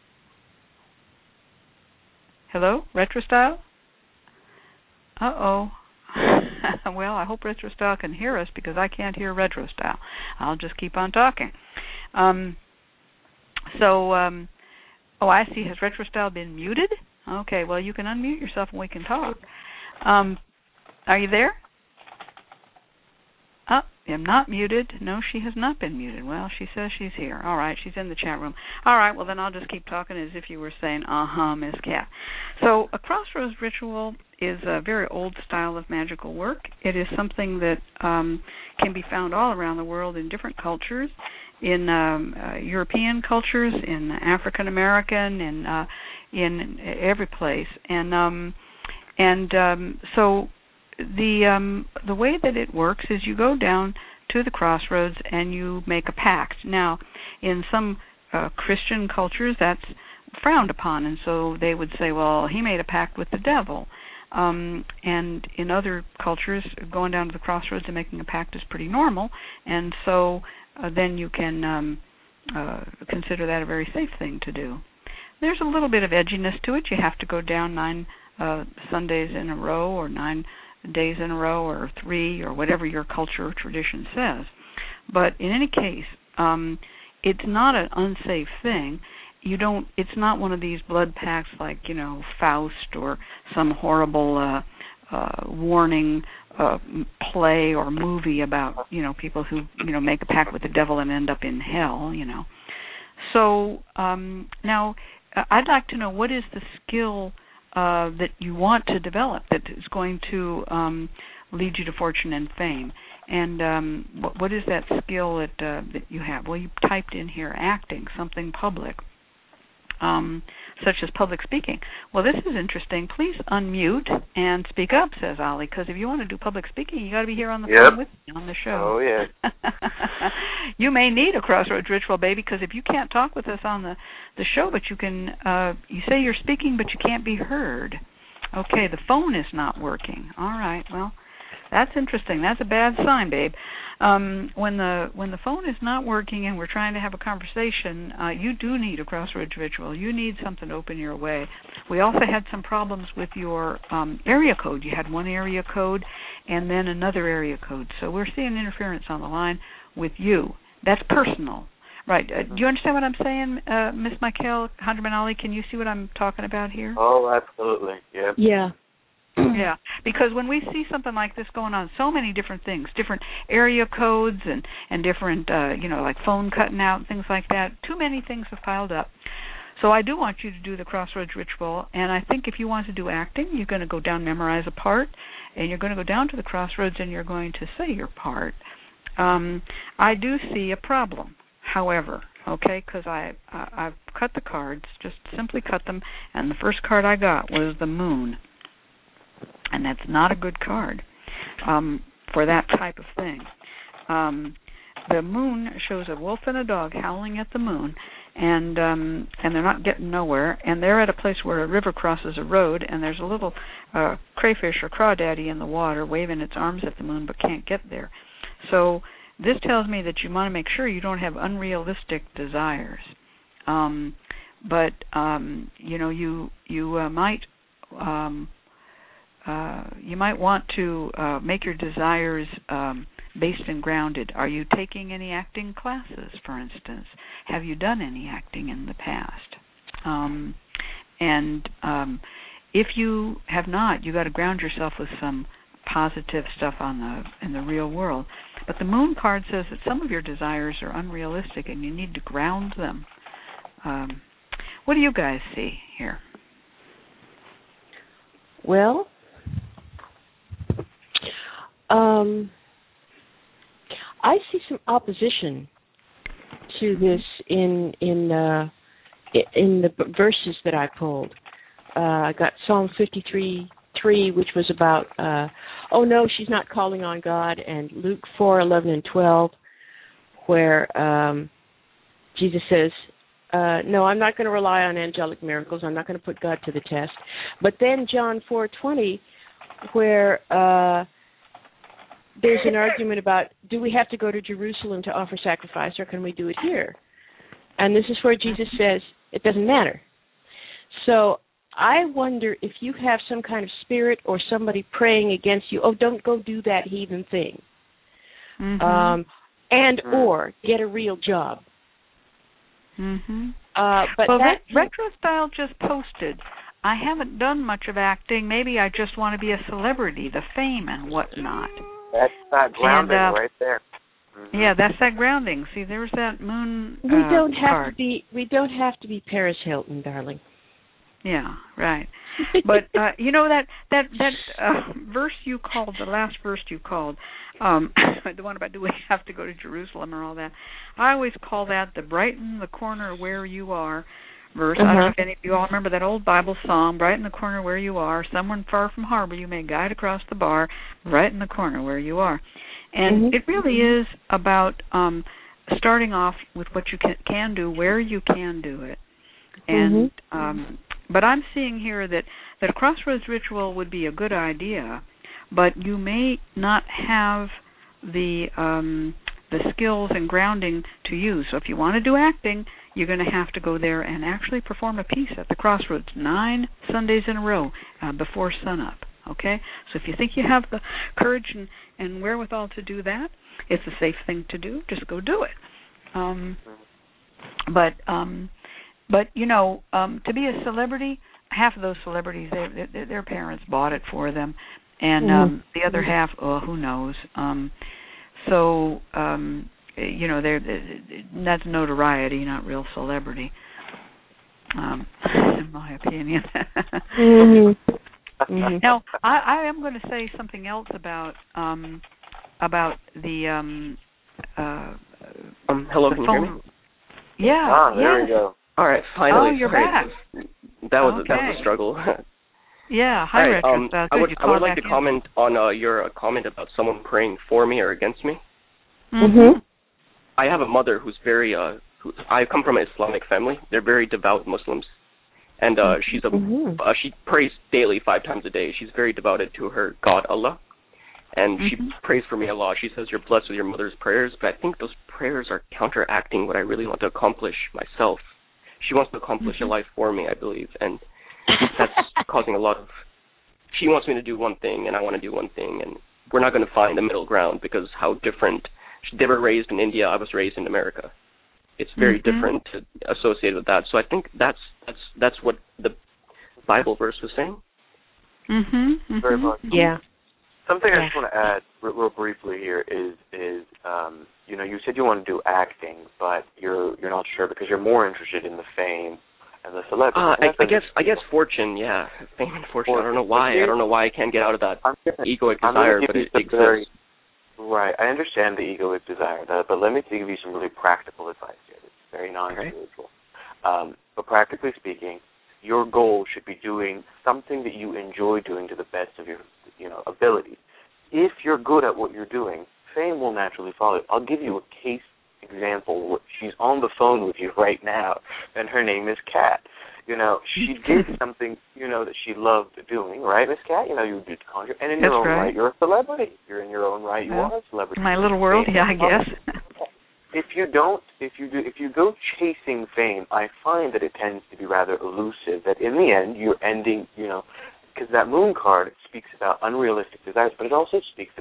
Hello, RetroStyle? Uh-oh. Well, I hope RetroStyle can hear us, because I can't hear RetroStyle. I'll just keep on talking. Oh, I see. Has RetroStyle been muted? Okay, well, you can unmute yourself and we can talk. Are you there? Oh, I'm not muted. No, she has not been muted. Well, she says she's here. All right, she's in the chat room. All right, well, then I'll just keep talking as if you were saying, Miss Cat. So a Crossroads ritual is a very old style of magical work. It is something that can be found all around the world in different cultures, in European cultures, in African American, in every place. So the way that it works is you go down to the crossroads and you make a pact. Now, in some Christian cultures, that's frowned upon, and so they would say, well, he made a pact with the devil. And in other cultures, going down to the crossroads and making a pact is pretty normal, and so then you can consider that a very safe thing to do. There's a little bit of edginess to it. You have to go down 9 Sundays in a row, or 9 days in a row, or 3, or whatever your culture or tradition says. But in any case, it's not an unsafe thing. It's not one of these blood pacts like, Faust, or some horrible warning play or movie about, people who, make a pact with the devil and end up in hell, So now I'd like to know, what is the skill that you want to develop that is going to lead you to fortune and fame? And what is that skill that you have? Well, you typed in here acting, something public, such as public speaking. Well, this is interesting. Please unmute and speak up, says Ollie, because if you want to do public speaking, you got to be here on the phone with me on the show. Oh, yeah. You may need a Crossroads ritual, baby, because if you can't talk with us on the show, but you can, you say you're speaking, but you can't be heard. Okay, the phone is not working. All right, well, that's interesting. That's a bad sign, babe. When the phone is not working and we're trying to have a conversation, you do need a Crossroads ritual. You need something to open your way. We also had some problems with your area code. You had one area code and then another area code. So we're seeing interference on the line with you. That's personal. Right. Do you understand what I'm saying, Miss Michael Honderman-Ali? Can you see what I'm talking about here? Oh, absolutely. Yeah. Yeah. Yeah, because when we see something like this going on, so many different things, different area codes and different, like phone cutting out and things like that, too many things have piled up. So I do want you to do the Crossroads ritual, and I think if you want to do acting, you're going to go down, memorize a part, and you're going to go down to the crossroads and you're going to say your part. I do see a problem, however, okay, because I've cut the cards, just simply cut them, and the first card I got was the Moon. And that's not a good card for that type of thing. The Moon shows a wolf and a dog howling at the moon, and they're not getting nowhere. And they're at a place where a river crosses a road, and there's a little crayfish or crawdaddy in the water waving its arms at the moon but can't get there. So this tells me that you want to make sure you don't have unrealistic desires. But you might want to make your desires based and grounded. Are you taking any acting classes, for instance? Have you done any acting in the past? If you have not, you got to ground yourself with some positive stuff in the real world. But the moon card says that some of your desires are unrealistic and you need to ground them. What do you guys see here? Well, I see some opposition to this in the verses that I pulled. I got Psalm 53:3, which was about, oh no, she's not calling on God, and Luke 4:11 and 12, where Jesus says, no, I'm not going to rely on angelic miracles. I'm not going to put God to the test. But then John 4:20, where there's an argument about, do we have to go to Jerusalem to offer sacrifice, or can we do it here? And this is where Jesus says, it doesn't matter. So I wonder if you have some kind of spirit or somebody praying against you, oh, don't go do that heathen thing. And or get a real job. But well, Retro Style just posted, I haven't done much of acting. Maybe I just want to be a celebrity, the fame and whatnot. That's that grounding right there. Yeah, that's that grounding. See, there's that moon We don't have card. we don't have to be Paris Hilton, darling. Yeah, right. But you know that verse you called, the last verse you called, the one about do we have to go to Jerusalem or all that. I always call that the brighten the corner where you are verse. I don't know if any of you all remember that old Bible song, brighten the corner where you are, someone far from harbor you may guide across the bar, brighten the corner where you are. And it really is about starting off with what you can do, where you can do it. And but I'm seeing here that a crossroads ritual would be a good idea, but you may not have the skills and grounding to use. So if you want to do acting, you're going to have to go there and actually perform a piece at the crossroads 9 Sundays in a row before sunup. Okay? So if you think you have the courage and wherewithal to do that, it's a safe thing to do. Just go do it. But you know, to be a celebrity, half of those celebrities, their parents bought it for them, and the other half, who knows? You know, that's notoriety, not real celebrity, in my opinion. Now, I am going to say something else about the hello, can you hear me? Yeah. There we go. All right, finally. Oh, you're back. That was a struggle. Yeah, hi, right, Retro. I would like to comment on your comment about someone praying for me or against me. I have a mother who's very. I come from an Islamic family. They're very devout Muslims, and she prays daily 5 times a day. She's very devoted to her God Allah, and she prays for me a lot. She says you're blessed with your mother's prayers, but I think those prayers are counteracting what I really want to accomplish myself. She wants to accomplish a life for me, I believe, and that's causing a lot of... She wants me to do one thing, and I want to do one thing, and we're not going to find a middle ground because how different... They were raised in India, I was raised in America. It's very different to associate with that. So I think that's what the Bible verse was saying. Very much. Yeah. Something I just want to add real briefly here is you know, you said you want to do acting, but you're not sure because you're more interested in the fame and the celebrity. I guess fortune, yeah, fame and fortune. I don't know why. I don't know why I can't get out of that egoic desire, but it exists. Right, I understand the egoic desire, but let me give you some really practical advice here. It's very non-spiritual. But practically speaking, your goal should be doing something that you enjoy doing to the best of your ability. If you're good at what you're doing, fame will naturally follow. I'll give you a case example. She's on the phone with you right now, and her name is Kat. You know, she did something, that she loved doing, right, Miss Kat? You did conjure, and in your own right, you're a celebrity. You're in your own right, you are a celebrity. My little world, yeah, I guess. If you go chasing fame, I find that it tends to be rather elusive. That in the end, you're ending, because that moon card speaks about unrealistic desires, but it also speaks about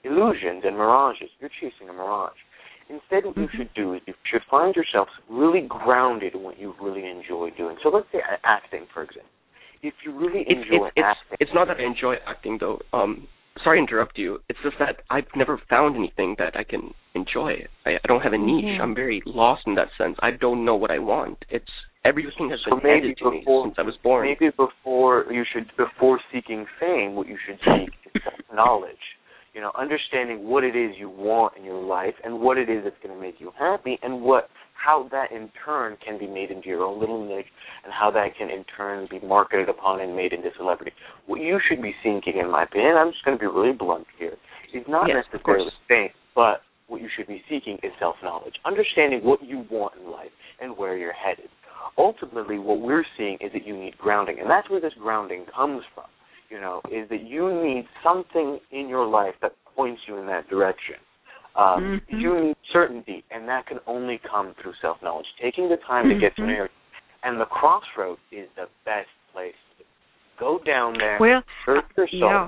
illusions and mirages. You're chasing a mirage. Instead, what you should do is you should find yourself really grounded in what you really enjoy doing. So let's say acting, for example. If you really enjoy acting. It's not that I enjoy acting, though. Sorry to interrupt you. It's just that I've never found anything that I can enjoy. I don't have a niche. I'm very lost in that sense. I don't know what I want. Everything has been handed to me since I was born. Maybe before seeking fame, what you should seek is self-knowledge. Understanding what it is you want in your life and what it is that's going to make you happy, and how that in turn can be made into your own little niche, and how that can in turn be marketed upon and made into celebrity. What you should be seeking, in my opinion, I'm just going to be really blunt here, is not necessarily fame, but what you should be seeking is self-knowledge, understanding what you want in life and where you're headed. Ultimately, what we're seeing is that you need grounding, and that's where this grounding comes from, is that you need something in your life that points you in that direction. You need certainty, and that can only come through self-knowledge, taking the time to get to know yourself. And the crossroads is the best place to go down there, search yourself. Yeah.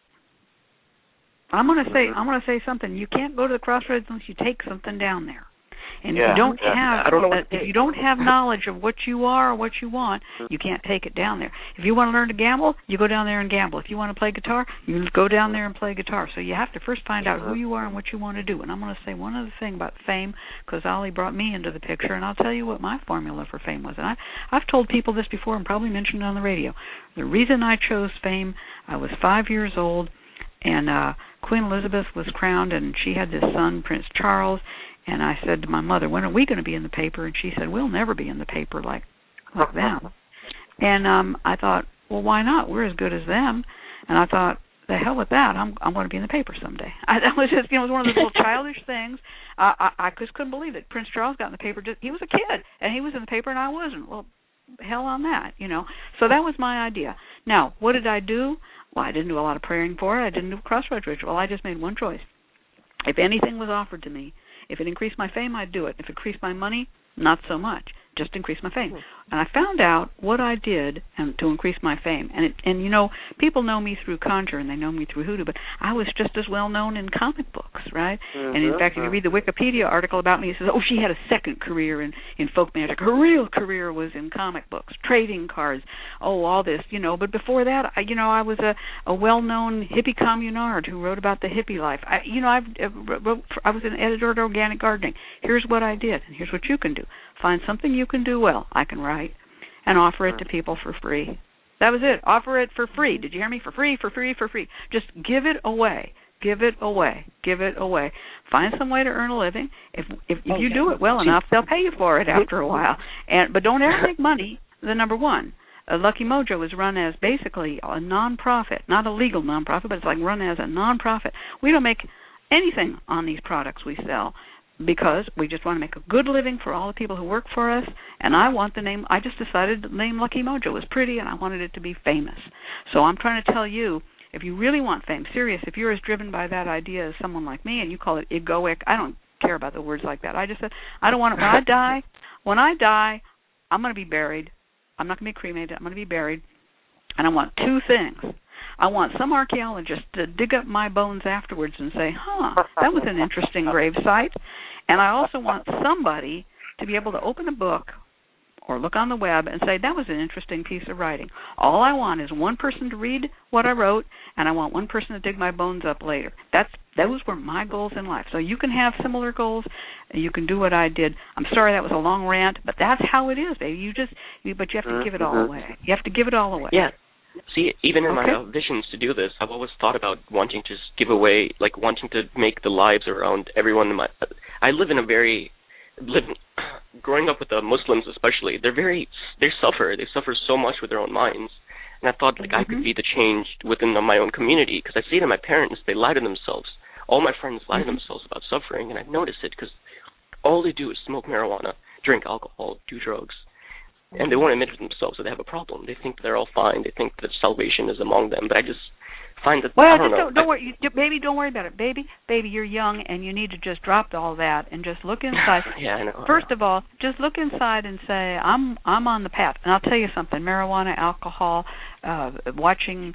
I'm going to say something. You can't go to the crossroads unless you take something down there. And if you don't have knowledge of what you are or what you want, you can't take it down there. If you want to learn to gamble, you go down there and gamble. If you want to play guitar, you go down there and play guitar. So you have to first find out who you are and what you want to do. And I'm going to say one other thing about fame, because Ollie brought me into the picture, and I'll tell you what my formula for fame was. And I've told people this before and probably mentioned it on the radio. The reason I chose fame, I was 5 years old, and Queen Elizabeth was crowned, and she had this son, Prince Charles. And I said to my mother, when are we going to be in the paper? And she said, we'll never be in the paper like them. And I thought, well, why not? We're as good as them. And I thought, the hell with that. I'm going to be in the paper someday. That was just, it was one of those little childish things. I just couldn't believe it. Prince Charles got in the paper. He was a kid, and he was in the paper, and I wasn't. Well, hell on that, So that was my idea. Now, what did I do? Well, I didn't do a lot of praying for it. I didn't do a crossroads ritual. I just made one choice. If anything was offered to me, if it increased my fame, I'd do it. If it increased my money, not so much. Just increase my fame. And I found out what I did to increase my fame. And people know me through Conjure and they know me through Hoodoo, but I was just as well known in comic books, right? And in fact, if you read the Wikipedia article about me, it says, she had a second career in folk magic. Her real career was in comic books, trading cards, all this, But before that, I was a well-known hippie communard who wrote about the hippie life. I was an editor at Organic Gardening. Here's what I did, and here's what you can do. Find something you can do well. I can write, and offer it to people for free. That was it. Offer it for free. Did you hear me? For free, for free, for free. Just give it away. Give it away. Give it away. Find some way to earn a living. If you do it well enough, they'll pay you for it after a while. But don't ever make money. The number one. Lucky Mojo is run as basically a non-profit, not a legal non-profit, but it's like run as a non-profit. We don't make anything on these products we sell, because we just want to make a good living for all the people who work for us, and I just decided the name Lucky Mojo was pretty, and I wanted it to be famous. So I'm trying to tell you, if you really want fame, serious, if you're as driven by that idea as someone like me, and you call it egoic, I don't care about the words like that. I just said, I don't want it. When I die, I'm going to be buried. I'm not going to be cremated. I'm going to be buried, and I want two things. I want some archaeologist to dig up my bones afterwards and say, that was an interesting grave site. And I also want somebody to be able to open a book or look on the web and say, that was an interesting piece of writing. All I want is one person to read what I wrote, and I want one person to dig my bones up later. Those were my goals in life. So you can have similar goals. You can do what I did. I'm sorry that was a long rant, but that's how it is, baby. But you have to give it all away. You have to give it all away. Yeah. See, even in my visions to do this, I've always thought about wanting to just give away, wanting to make the lives around everyone. I live in growing up with the Muslims especially, they suffer so much with their own minds. And I thought I could be the change within my own community, because I see it in my parents, they lie to themselves. All my friends lie to themselves about suffering, and I've noticed it because all they do is smoke marijuana, drink alcohol, do drugs. And they won't admit it to themselves that they have a problem. They think they're all fine. They think that salvation is among them. But I just find the. Well, I don't just know. don't worry, baby. Don't worry about it, baby. You're young, and you need to just drop all that and just look inside. Yeah, I know. First of all, just look inside and say, I'm on the path. And I'll tell you something: marijuana, alcohol, watching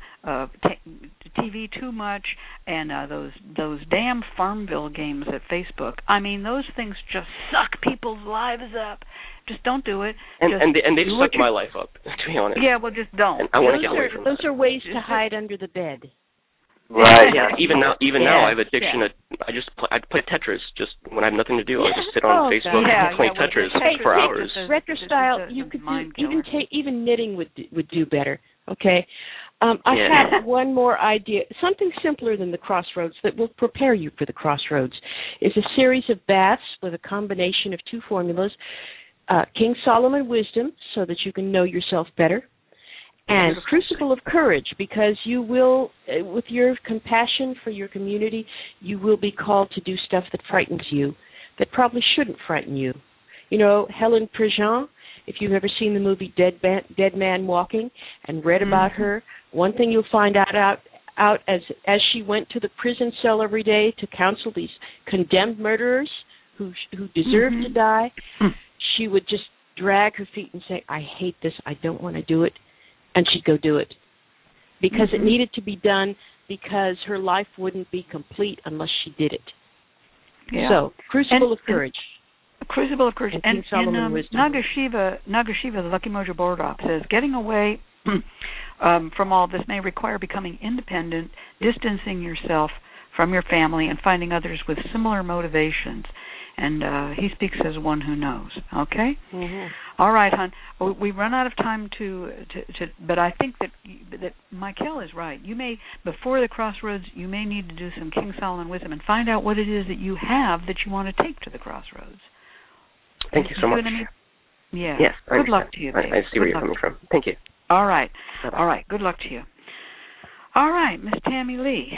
TV too much, and those damn Farmville games at Facebook. I mean, those things just suck people's lives up. Just don't do it. And they've sucked my life up, to be honest. Yeah, well, just don't. And I want to get away from those are ways to hide under the bed. Right. Yeah. Even now, I have addiction. I play Tetris. Just when I have nothing to do, I just sit on Facebook and play Tetris for hours. Retro style, you could do even knitting would do better. Okay. I have one more idea. Something simpler than the Crossroads that will prepare you for the Crossroads is a series of baths with a combination of two formulas: King Solomon Wisdom, so that you can know yourself better, and Crucible of Courage, because you will, with your compassion for your community, you will be called to do stuff that frightens you, that probably shouldn't frighten you. You know, Helen Prejean, if you've ever seen the movie Dead Man Walking and read about her, one thing you'll find out as she went to the prison cell every day to counsel these condemned murderers who deserved to die, she would just drag her feet and say, I hate this, I don't want to do it. And she'd go do it. Because it needed to be done, because her life wouldn't be complete unless she did it. Yeah. So, Crucible of Courage. Crucible of Courage. And Nagashiva, the Lucky Mojo board op, says, getting away from all this may require becoming independent, distancing yourself from your family, and finding others with similar motivations. And he speaks as one who knows. Okay. All right, hon. We run out of time but I think that Michael is right. You may, before the Crossroads, you may need to do some King Solomon Wisdom and find out what it is that you have that you want to take to the Crossroads. Thank you so much. Yeah. Yes. Good luck to you, baby. I see where you're coming from. Thank you. All right. All right. Good luck to you. All right, Miss Tammy Lee.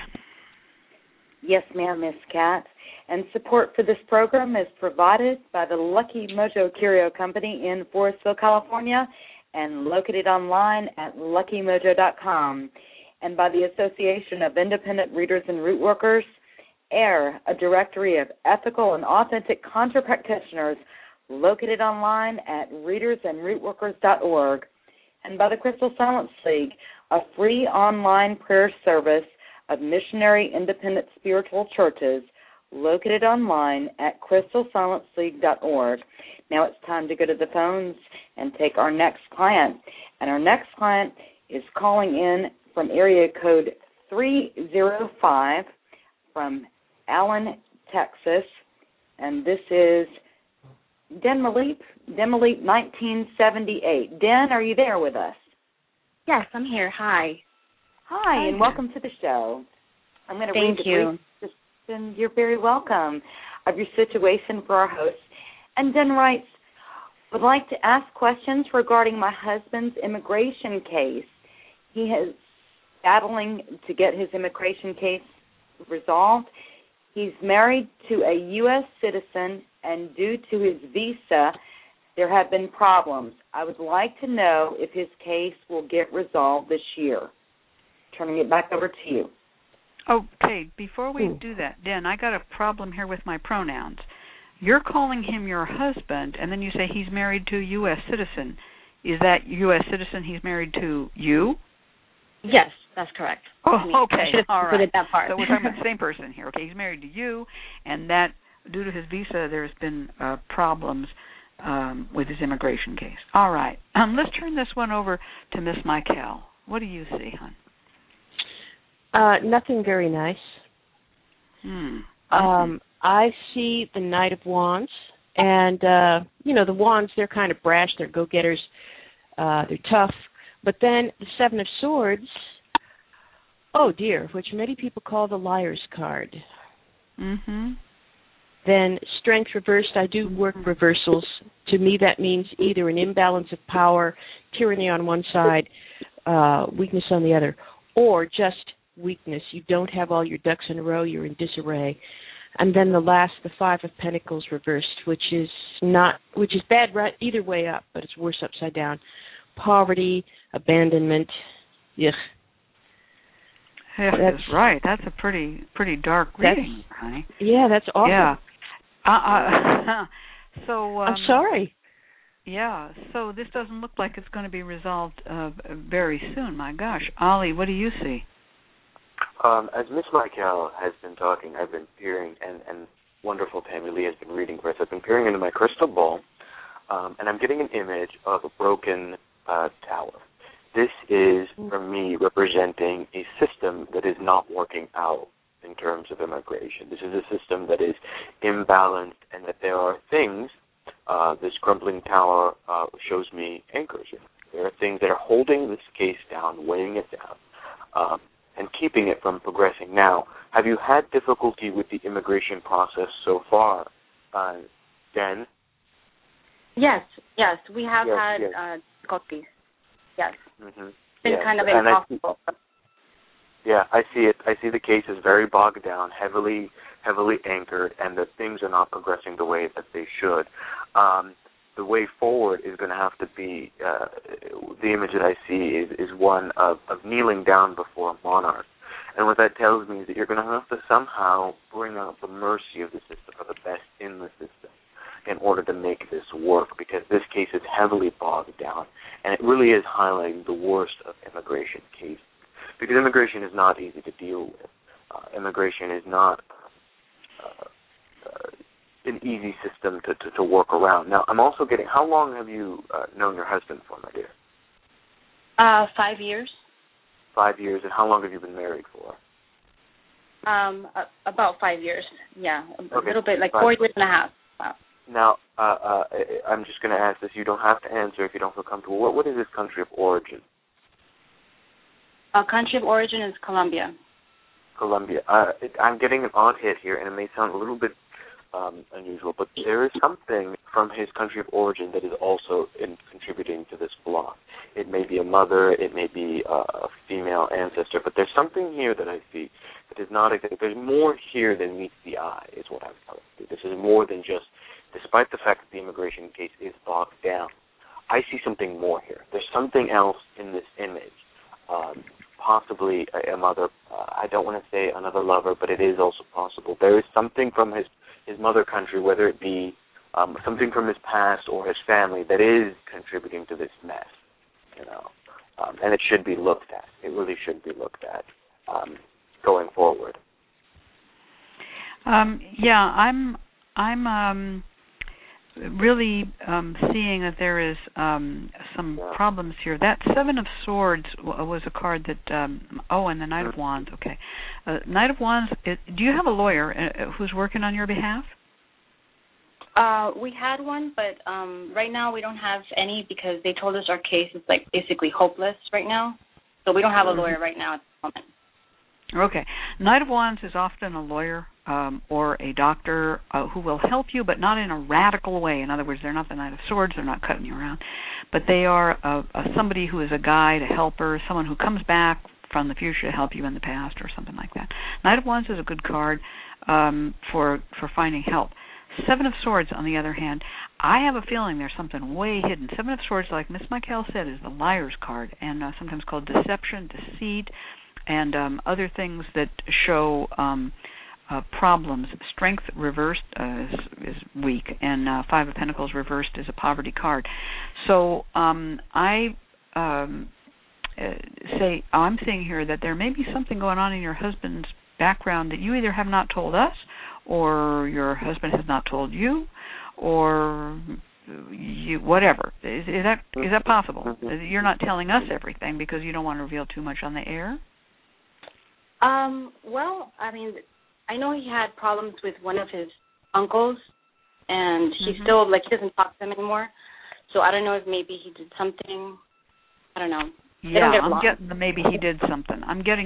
Yes, ma'am, Miss Kat. And support for this program is provided by the Lucky Mojo Curio Company in Forestville, California, and located online at luckymojo.com, and by the Association of Independent Readers and Root Workers, AIR, a directory of ethical and authentic conjure practitioners, located online at readersandrootworkers.org, and by the Crystal Silence League, a free online prayer service of missionary independent spiritual churches, located online at crystalsilenceleague.org. Now it's time to go to the phones and take our next client. And our next client is calling in from area code 305 from Allen, Texas. And this is Den Maleep 1978. Den, are you there with us? Yes, I'm here. Hi. Hi, and welcome to the show. I'm going to read the brief description. You're very welcome of your situation for our host. And Den writes, would like to ask questions regarding my husband's immigration case. He is battling to get his immigration case resolved. He's married to a U.S. citizen, and due to his visa, there have been problems. I would like to know if his case will get resolved this year. Turning it back over to you. Okay, before we do that, Den, I got a problem here with my pronouns. You're calling him your husband, and then you say he's married to a U.S. citizen. Is that U.S. citizen he's married to you? Yes, that's correct. Oh, okay, all right. That part. So we're talking about the same person here. Okay, he's married to you, and that due to his visa, there's been problems with his immigration case. All right, let's turn this one over to Miss Michael. What do you see, hon? Nothing very nice. I see the Knight of Wands, and, the Wands, they're kind of brash, they're go-getters, they're tough. But then the Seven of Swords, oh dear, which many people call the Liar's card. Then Strength reversed, I do work reversals. To me, that means either an imbalance of power, tyranny on one side, weakness on the other, or just weakness. You don't have all your ducks in a row, you're in disarray. And then the Five of Pentacles reversed, which is bad right either way up, but it's worse upside down. Poverty, abandonment, yuck. That's right. That's a pretty dark reading, honey. Yeah, that's awful. Yeah. So I'm sorry. Yeah. So this doesn't look like it's going to be resolved very soon. My gosh, Ollie, what do you see? As Miss Michael has been talking, I've been peering, and wonderful Tammy Lee has been reading for us. I've been peering into my crystal ball, and I'm getting an image of a broken tower. This is, for me, representing a system that is not working out in terms of immigration. This is a system that is imbalanced, and that there are things, this crumbling tower shows me anchors. There are things that are holding this case down, weighing it down, and keeping it from progressing. Now, have you had difficulty with the immigration process so far, Jen? Yes, we have had difficulties. Yes. Mm-hmm. It's been kind of impossible. I see it. I see the case is very bogged down, heavily anchored, and that things are not progressing the way that they should. The way forward is going to have to be, the image that I see is one of kneeling down before a monarch. And what that tells me is that you're going to have to somehow bring out the mercy of the system, or the best in the system, in order to make this work, because this case is heavily bogged down, and it really is highlighting the worst of immigration cases. Because immigration is not easy to deal with. Immigration is not an easy system to work around. Now, I'm also getting, how long have you known your husband for, my dear? 5 years. 5 years, and how long have you been married for? About 5 years, yeah. A Okay. little bit, like 4 years and a half. Wow. Now, I'm just going to ask this. You don't have to answer if you don't feel comfortable. What is his country of origin? Country of origin is Colombia. Colombia. I'm getting an odd hit here, and it may sound a little bit unusual, but there is something from his country of origin that is also contributing to this block. It may be a mother, it may be a female ancestor, but there's something here that I see that is not exactly, there's more here than meets the eye, is what I'm telling you. This is more than just, despite the fact that the immigration case is bogged down, I see something more here. There's something else in this image. Possibly a mother, I don't want to say another lover, but it is also possible. There is something from his mother country, whether it be something from his past or his family, that is contributing to this mess, and it should be looked at. It really should be looked at going forward. I'm really seeing that there is some problems here. That Seven of Swords was a card that, and the Knight of Wands, okay. Knight of Wands, do you have a lawyer who's working on your behalf? We had one, but right now we don't have any because they told us our case is like basically hopeless right now. So we don't have a lawyer right now at the moment. Okay. Knight of Wands is often a lawyer or a doctor who will help you, but not in a radical way. In other words, they're not the Knight of Swords. They're not cutting you around. But they are somebody who is a guide, a helper, someone who comes back from the future to help you in the past or something like that. Knight of Wands is a good card for finding help. Seven of Swords, on the other hand, I have a feeling there's something way hidden. Seven of Swords, like Miss Michael said, is the liar's card, and sometimes called deception, deceit, and other things that show problems. Strength reversed is weak, and Five of Pentacles reversed is a poverty card. So I say, I'm seeing here that there may be something going on in your husband's background that you either have not told us, or your husband has not told you, or you, whatever. Is that possible? You're not telling us everything because you don't want to reveal too much on the air? Well, I mean, I know he had problems with one of his uncles, and he still, he doesn't talk to them anymore. So I don't know if maybe he did something. I don't know. Yeah, I'm getting the maybe he did something.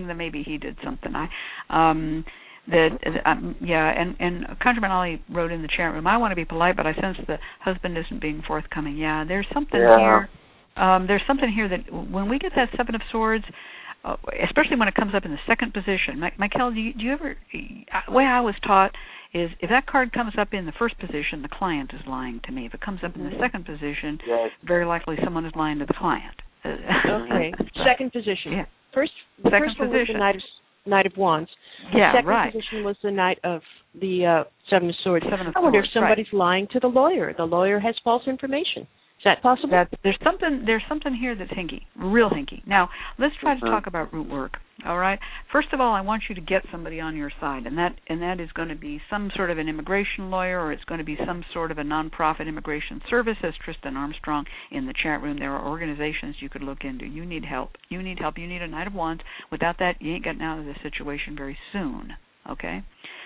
And Countryman Ollie wrote in the chat room, I want to be polite, but I sense the husband isn't being forthcoming. Yeah, there's something here. There's something here that when we get that Seven of Swords, especially when it comes up in the second position, Michael, do you ever, the way I was taught is if that card comes up in the first position, the client is lying to me. If it comes up in the second position, very likely someone is lying to the client. Okay. Second position. Yeah. First one was the Knight of Wands. Yeah, the second right. position was the Knight of the Seven of Swords. I wonder if Swords, somebody's lying to the lawyer. The lawyer has false information. Is that possible? There's something here that's hinky, real hinky. Now, let's try to talk about root work. All right. First of all, I want you to get somebody on your side, and that is going to be some sort of an immigration lawyer, or it's going to be some sort of a nonprofit immigration service. As Tristan Armstrong in the chat room, there are organizations you could look into. You need help. You need help. You need a Knight of Wands. Without that, you ain't getting out of this situation very soon. Okay.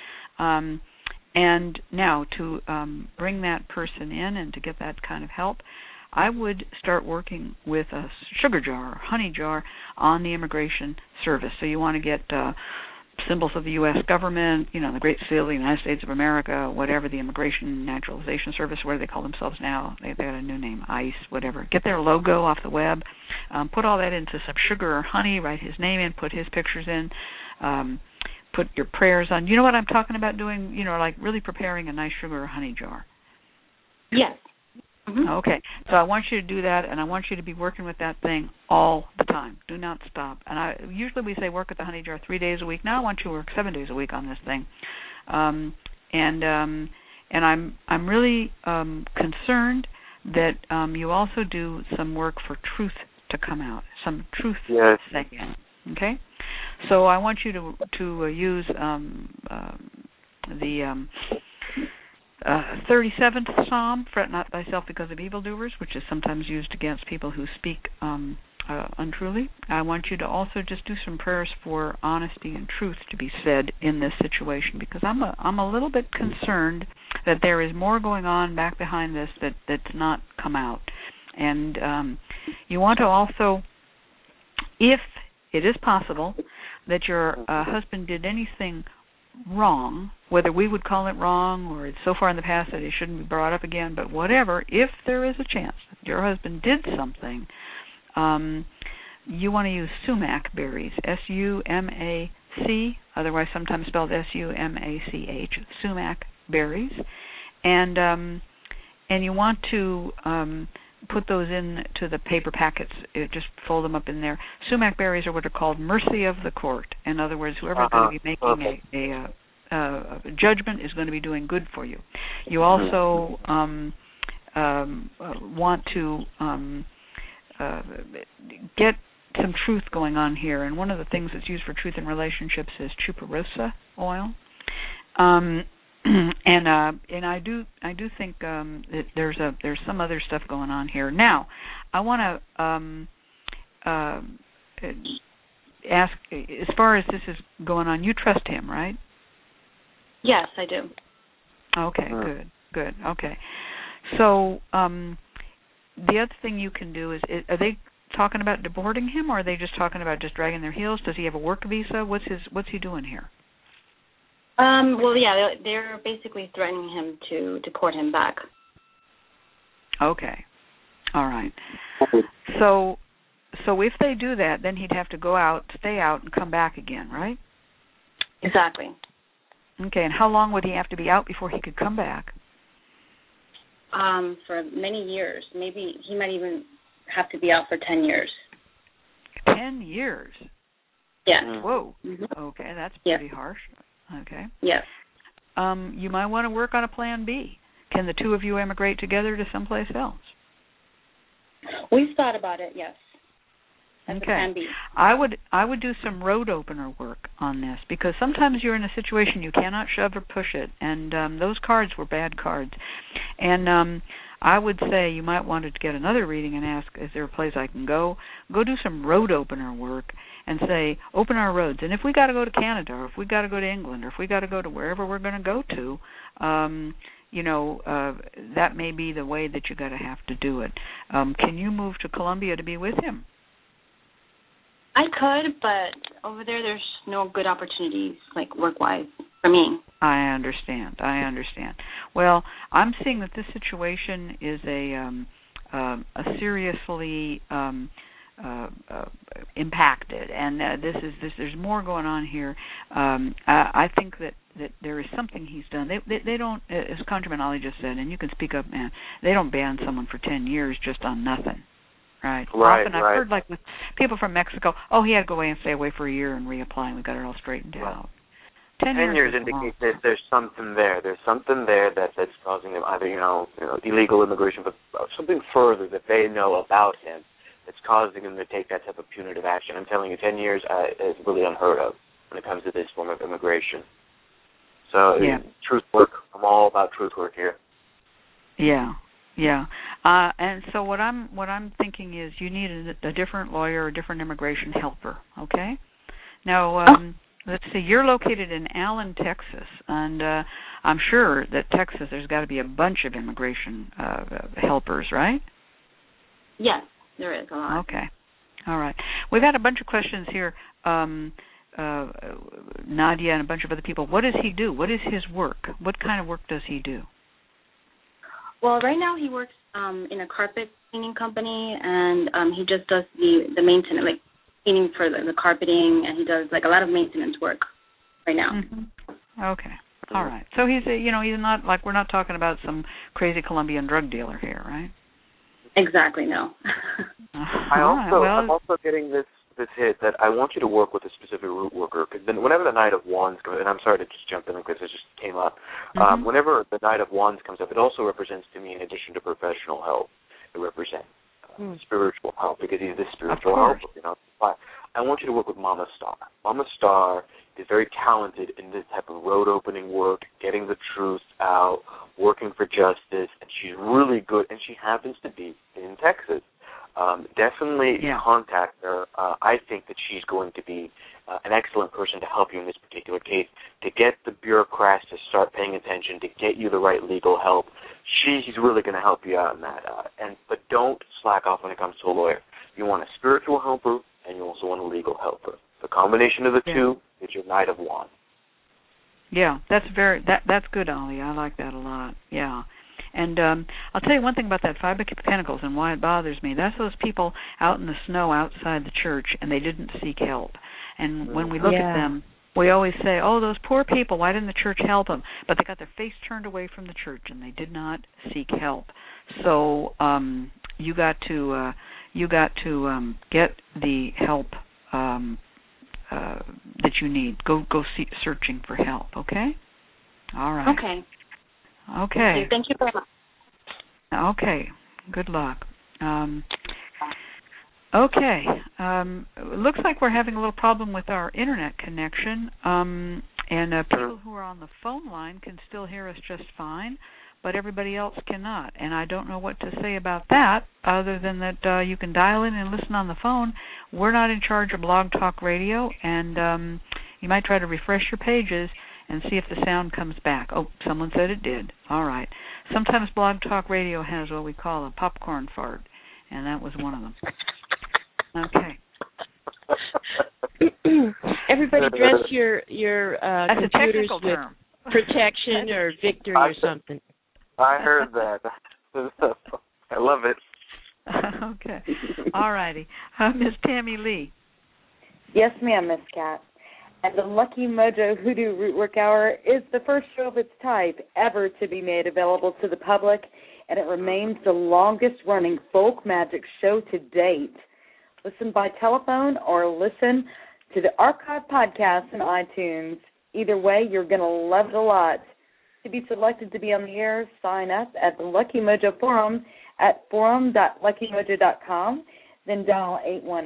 And now, to bring that person in and to get that kind of help, I would start working with a sugar jar or honey jar on the immigration service. So you want to get symbols of the U.S. government, the Great Seal of the United States of America, whatever, the Immigration Naturalization Service, what do they call themselves now? They got a new name, ICE, whatever. Get their logo off the web. Put all that into some sugar or honey, write his name in, put his pictures in. Put your prayers on. You know what I'm talking about doing? Like really preparing a nice sugar or honey jar. Yes. Mm-hmm. Okay. So I want you to do that, and I want you to be working with that thing all the time. Do not stop. And usually we say work with the honey jar 3 days a week. Now I want you to work 7 days a week on this thing. And I'm really concerned that you also do some work for truth to come out, some truth segment. Okay. So I want you to use the 37th Psalm, fret not thyself because of evildoers, which is sometimes used against people who speak untruly. I want you to also just do some prayers for honesty and truth to be said in this situation, because I'm a little bit concerned that there is more going on back behind this that's not come out. And you want to also, if it is possible that your husband did anything wrong, whether we would call it wrong or it's so far in the past that it shouldn't be brought up again, but whatever, if there is a chance that your husband did something, you want to use sumac berries, S-U-M-A-C, otherwise sometimes spelled S-U-M-A-C-H, sumac berries, and you want to put those into the paper packets. Just fold them up in there. Sumac berries are what are called mercy of the court. In other words, whoever's going to be making a judgment is going to be doing good for you. You also want to get some truth going on here. And one of the things that's used for truth in relationships is tuberosa oil. And I do think that there's some other stuff going on here. Now, I want to ask, as far as this is going on, you trust him, right? Yes, I do. Okay, good. Okay, so the other thing you can do is, are they talking about deporting him, or are they just talking about just dragging their heels? Does he have a work visa? What's he doing here? Well, yeah, they're basically threatening him to deport him back. Okay. All right. So if they do that, then he'd have to go out, stay out, and come back again, right? Exactly. Okay, and how long would he have to be out before he could come back? For many years. Maybe he might even have to be out for 10 years. 10 years? Yeah. Whoa. Mm-hmm. Okay, that's pretty harsh. Okay. Yes. You might want to work on a plan B. Can the two of you emigrate together to someplace else? We've thought about it, yes. That's a plan B. I would do some road opener work on this, because sometimes you're in a situation you cannot shove or push it, and those cards were bad cards. And I would say you might want to get another reading and ask, is there a place I can go? Go do some road opener work and say, open our roads. And if we got to go to Canada, or if we got to go to England, or if we got to go to wherever we're going to go to, that may be the way that you got to have to do it. Can you move to Colombia to be with him? I could, but over there's no good opportunities, like work-wise, for me. I understand. Well, I'm seeing that this situation is a seriously impacted, and there's more going on here. I think that there is something he's done. They don't, as ConjureMan Ali just said, and you can speak up, man, they don't ban someone for 10 years just on nothing. Right. Often I've heard, like, with people from Mexico, he had to go away and stay away for a year and reapply, and we got it all straightened out. 10 years indicates that there's something there. There's something there that's causing them either, illegal immigration, but something further that they know about him that's causing him to take that type of punitive action. I'm telling you, 10 years is really unheard of when it comes to this form of immigration. So, truth work. I'm all about truth work here. Yeah. And so what I'm thinking is you need a different lawyer, a different immigration helper, okay? Now, let's see, you're located in Allen, Texas, and I'm sure that Texas, there's got to be a bunch of immigration helpers, right? Yes, there is a lot. Okay. All right. We've had a bunch of questions here, Nadia and a bunch of other people. What does he do? What is his work? What kind of work does he do? Well, right now he works in a carpet cleaning company, and he just does the maintenance, like cleaning for the carpeting, and he does like a lot of maintenance work right now. Mm-hmm. Okay. All right. So he's he's not like, we're not talking about some crazy Colombian drug dealer here, right? Exactly, no. I'm also getting this hit that I want you to work with a specific root worker, because then whenever the Knight of Wands comes, and I'm sorry to just jump in because it just came up, whenever the Knight of Wands comes up, it also represents to me, in addition to professional help, it represents spiritual help, because he's the spiritual helper. I want you to work with Mama Star. Mama Star is very talented in this type of road opening work, getting the truth out, working for justice, and she's really good, and she happens to be in Texas. Definitely contact her. I think that she's going to be an excellent person to help you in this particular case, to get the bureaucrats to start paying attention, to get you the right legal help. She's really going to help you out in that. But don't slack off when it comes to a lawyer. You want a spiritual helper, and you also want a legal helper. The combination of the two is your Knight of Wands. Yeah, that's good, Ollie. I like that a lot. Yeah. And I'll tell you one thing about that Five of Pentacles and why it bothers me. That's those people out in the snow outside the church, and they didn't seek help. And when we look at them, we always say, those poor people, why didn't the church help them? But they got their face turned away from the church, and they did not seek help. So you got to get the help that you need. Go searching for help, okay? All right. Okay. Thank you very much. Okay. Good luck. Okay. Looks like we're having a little problem with our internet connection, and people who are on the phone line can still hear us just fine, but everybody else cannot. And I don't know what to say about that, other than that you can dial in and listen on the phone. We're not in charge of Blog Talk Radio, and you might try to refresh your pages and see if the sound comes back. Oh, someone said it did. All right. Sometimes Blog Talk Radio has what we call a popcorn fart, and that was one of them. Okay. Everybody dress your computers with term. protection or victory or something. I heard that. I love it. Okay. All righty. Miss Tammy Lee. Yes, ma'am, Miss Cat. And the Lucky Mojo Hoodoo Rootwork Hour is the first show of its type ever to be made available to the public, and it remains the longest-running folk magic show to date. Listen by telephone or listen to the archive podcast in iTunes. Either way, you're going to love it a lot. To be selected to be on the air, sign up at the Lucky Mojo Forum at forum.luckymojo.com, then dial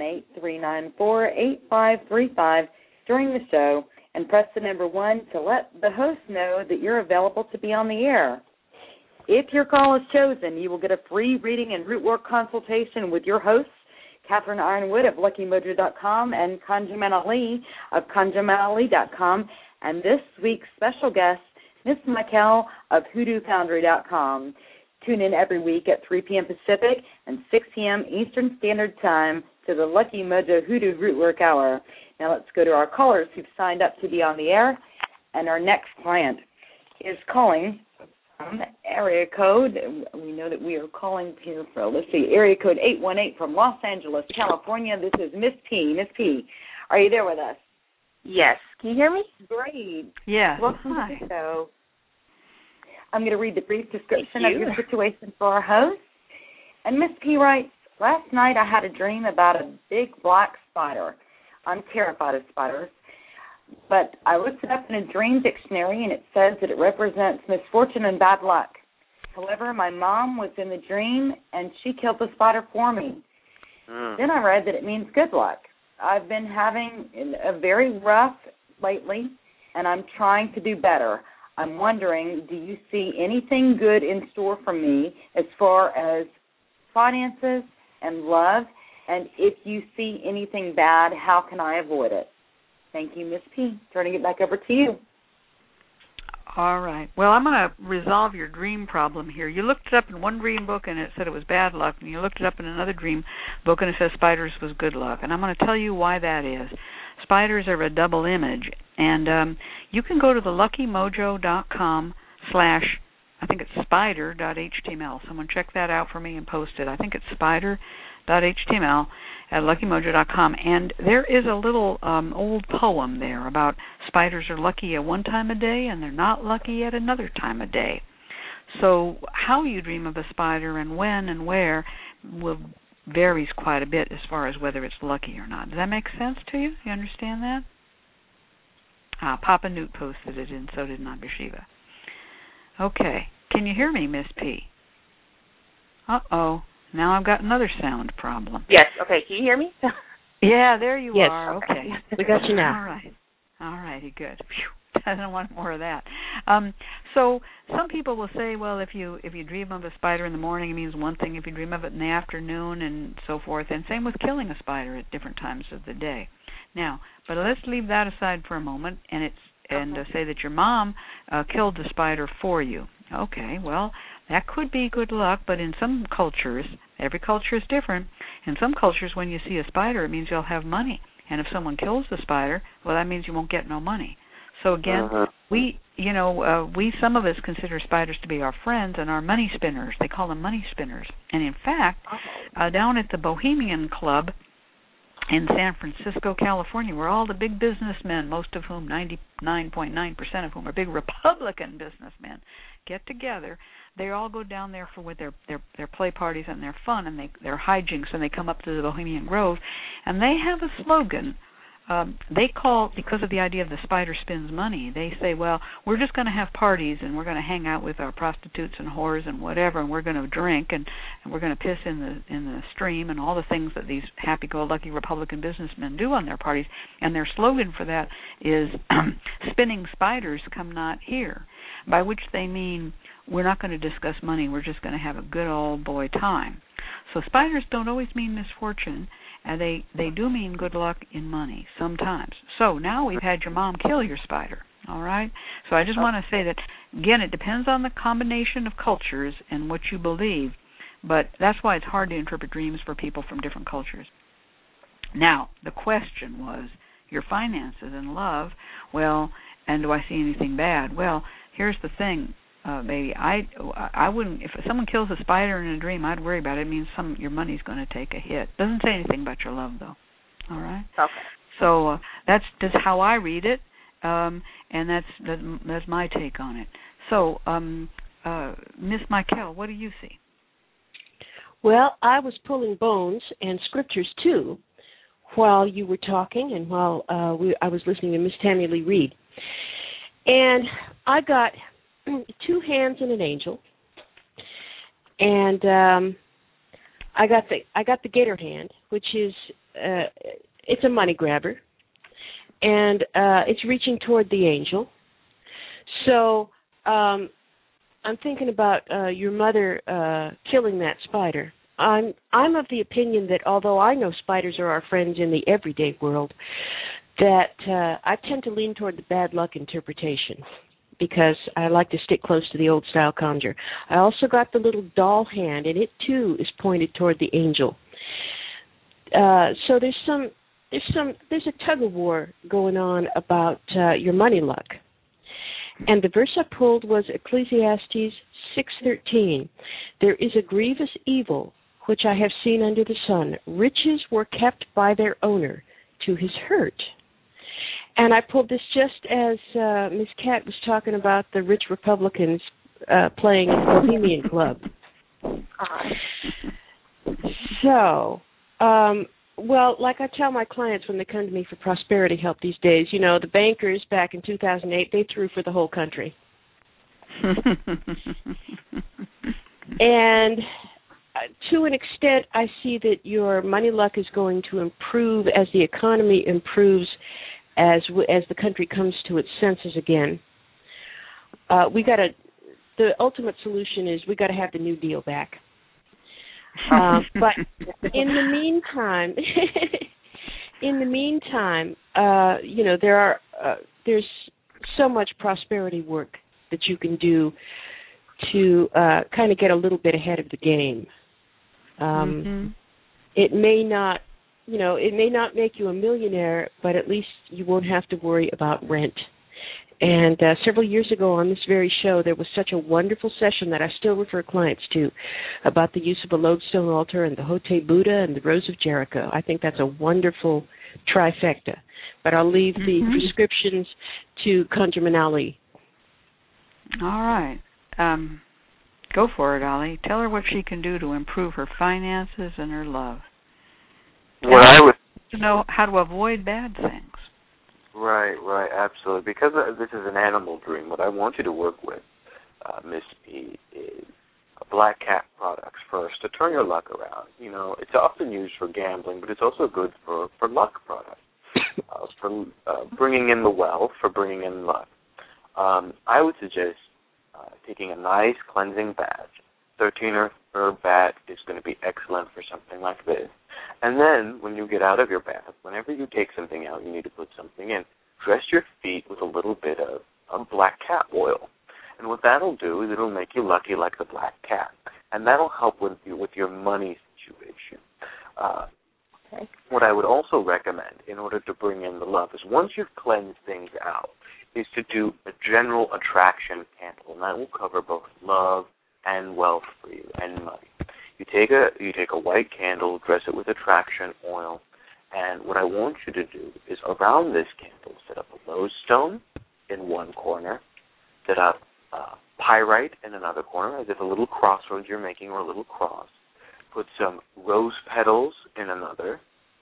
818-394-8535 during the show and press the number 1 to let the host know that you're available to be on the air. If your call is chosen, you will get a free reading and root work consultation with your hosts, Catherine Ironwood of LuckyMojo.com and Kanjaman Ali of KanjamanAli.com, and this week's special guest, Miss Michael of HoodooFoundry.com. Tune in every week at 3 p.m. Pacific and 6 p.m. Eastern Standard Time to the Lucky Mojo Hoodoo Rootwork Hour. Now let's go to our callers who've signed up to be on the air, and our next client is calling from area code. We know that we are calling here for, area code 818 from Los Angeles, California. This is Miss P. Miss P, are you there with us? Yes. Can you hear me? Great. Yes. Welcome to the show. I'm going to read the brief description of your situation for our host. And Miss P writes, Last night I had a dream about a big black spider. I'm terrified of spiders. But I looked it up in a dream dictionary, and it says that it represents misfortune and bad luck. However, my mom was in the dream, and she killed the spider for me. Then I read that it means good luck. I've been having a very rough lately, and I'm trying to do better. I'm wondering, do you see anything good in store for me as far as finances and love? And if you see anything bad, how can I avoid it? Thank you, Miss P. Turning it back over to you. All right. Well, I'm going to resolve your dream problem here. You looked it up in one dream book, and it said it was bad luck, and you looked it up in another dream book, and it says spiders was good luck. And I'm going to tell you why that is. Spiders are a double image, and you can go to the luckymojo.com/ I think it's spider.html. Someone check that out for me and post it. I think it's spider.html at luckymojo.com. And there is a little old poem there about spiders are lucky at one time of day and they're not lucky at another time of day. So how you dream of a spider and when and where varies quite a bit as far as whether it's lucky or not. Does that make sense to you? You understand that? Papa Newt posted it, and so did Nabishiva. Okay. Can you hear me, Miss P? Uh-oh. Now I've got another sound problem. Yes. Okay. Can you hear me? Yeah, there you yes. are. Okay. We got you now. All right. All righty. Good. Phew. I don't want more of that. So some people will say, well, if you dream of a spider in the morning, it means one thing. If you dream of it in the afternoon and so forth, and same with killing a spider at different times of the day. Now, but let's leave that aside for a moment, and say that your mom killed the spider for you. Okay, well, that could be good luck, but in some cultures, every culture is different. In some cultures, when you see a spider, it means you'll have money. And if someone kills the spider, well, that means you won't get no money. So again, some of us consider spiders to be our friends and our money spinners. They call them money spinners. And in fact, down at the Bohemian Club in San Francisco, California, where all the big businessmen, most of whom, 99.9% of whom are big Republican businessmen, get together, they all go down there for with their play parties and their fun and their hijinks, and they come up to the Bohemian Grove, and they have a slogan. They call, because of the idea of the spider spins money, they say, well, we're just going to have parties and we're going to hang out with our prostitutes and whores and whatever, and we're going to drink and we're going to piss in the stream and all the things that these happy-go-lucky Republican businessmen do on their parties. And their slogan for that is spinning spiders come not here, by which they mean we're not going to discuss money, we're just going to have a good old boy time. So spiders don't always mean misfortune. They do mean good luck in money sometimes. So now we've had your mom kill your spider, all right? So I just want to say that, again, it depends on the combination of cultures and what you believe, but that's why it's hard to interpret dreams for people from different cultures. Now, the question was your finances and love. Well, and do I see anything bad? Well, here's the thing. Baby, I wouldn't. If someone kills a spider in a dream, I'd worry about it. It means your money's going to take a hit. Doesn't say anything about your love, though. All right. Okay. So that's just how I read it, and that's my take on it. So, Miss Michael, what do you see? Well, I was pulling bones and scriptures too, while you were talking, and while I was listening to Miss Tammy Lee Reed, and I got 2 hands and an angel, and I got the gator hand, which is it's a money grabber, and it's reaching toward the angel. So I'm thinking about your mother killing that spider. I'm of the opinion that although I know spiders are our friends in the everyday world, that I tend to lean toward the bad luck interpretation, because I like to stick close to the old-style conjure. I also got the little doll hand, and it, too, is pointed toward the angel. So there's a tug-of-war going on about your money luck. And the verse I pulled was Ecclesiastes 6:13. There is a grievous evil which I have seen under the sun. Riches were kept by their owner to his hurt. And I pulled this just as Ms. Cat was talking about the rich Republicans playing at the Bohemian Club. So, well, like I tell my clients when they come to me for prosperity help these days, you know, the bankers back in 2008, they threw for the whole country. And to an extent, I see that your money luck is going to improve as the economy improves, as the country comes to its senses again. The ultimate solution is we got to have the New Deal back. But in the meantime, you know, there's so much prosperity work that you can do to kind of get a little bit ahead of the game. It may not, you know, it may not make you a millionaire, but at least you won't have to worry about rent. And several years ago on this very show, there was such a wonderful session that I still refer clients to about the use of a lodestone altar and the Hote Buddha and the Rose of Jericho. I think that's a wonderful trifecta. But I'll leave the prescriptions to Conjurman Ali. All right. Go for it, Ali. Tell her what she can do to improve her finances and her love. What I would to know how to avoid bad things. Right, absolutely. Because this is an animal dream, what I want you to work with, Miss P, is black cat products first to turn your luck around. You know, it's often used for gambling, but it's also good for luck products, for bringing in the wealth, for bringing in luck. I would suggest taking a nice cleansing bath. 13-herb bath is going to be excellent for something like this. And then when you get out of your bath, whenever you take something out, you need to put something in. Dress your feet with a little bit of black cat oil. And what that'll do is it'll make you lucky like the black cat. And that'll help with your money situation. What I would also recommend in order to bring in the love is once you've cleansed things out, is to do a general attraction candle. And that will cover both love and wealth for you and money. You take a white candle, dress it with attraction oil, and what I want you to do is around this candle set up a lodestone in one corner, set up pyrite in another corner, as if a little crossroads you're making or a little cross. Put some rose petals in another,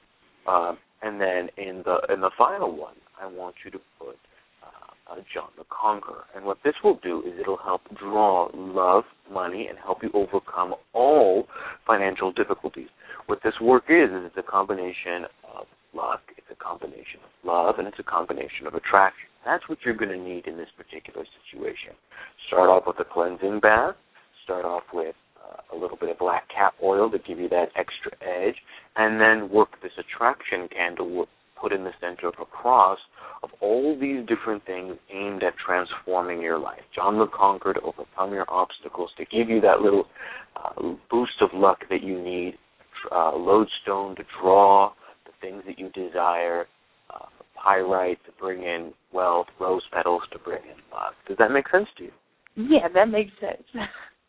and then in the final one, I want you to put John the Conqueror. And what this will do is it'll help draw love, money, and help you overcome all financial difficulties. What this work is it's a combination of luck, it's a combination of love, and it's a combination of attraction. That's what you're going to need in this particular situation. Start off with a cleansing bath. Start off with a little bit of black cat oil to give you that extra edge, and then work this attraction candle put in the center of a cross of all these different things aimed at transforming your life. John the Conqueror to overcome your obstacles, to give you that little boost of luck that you need, lodestone to draw the things that you desire, pyrite to bring in wealth, rose petals to bring in luck. Does that make sense to you? Yeah, that makes sense.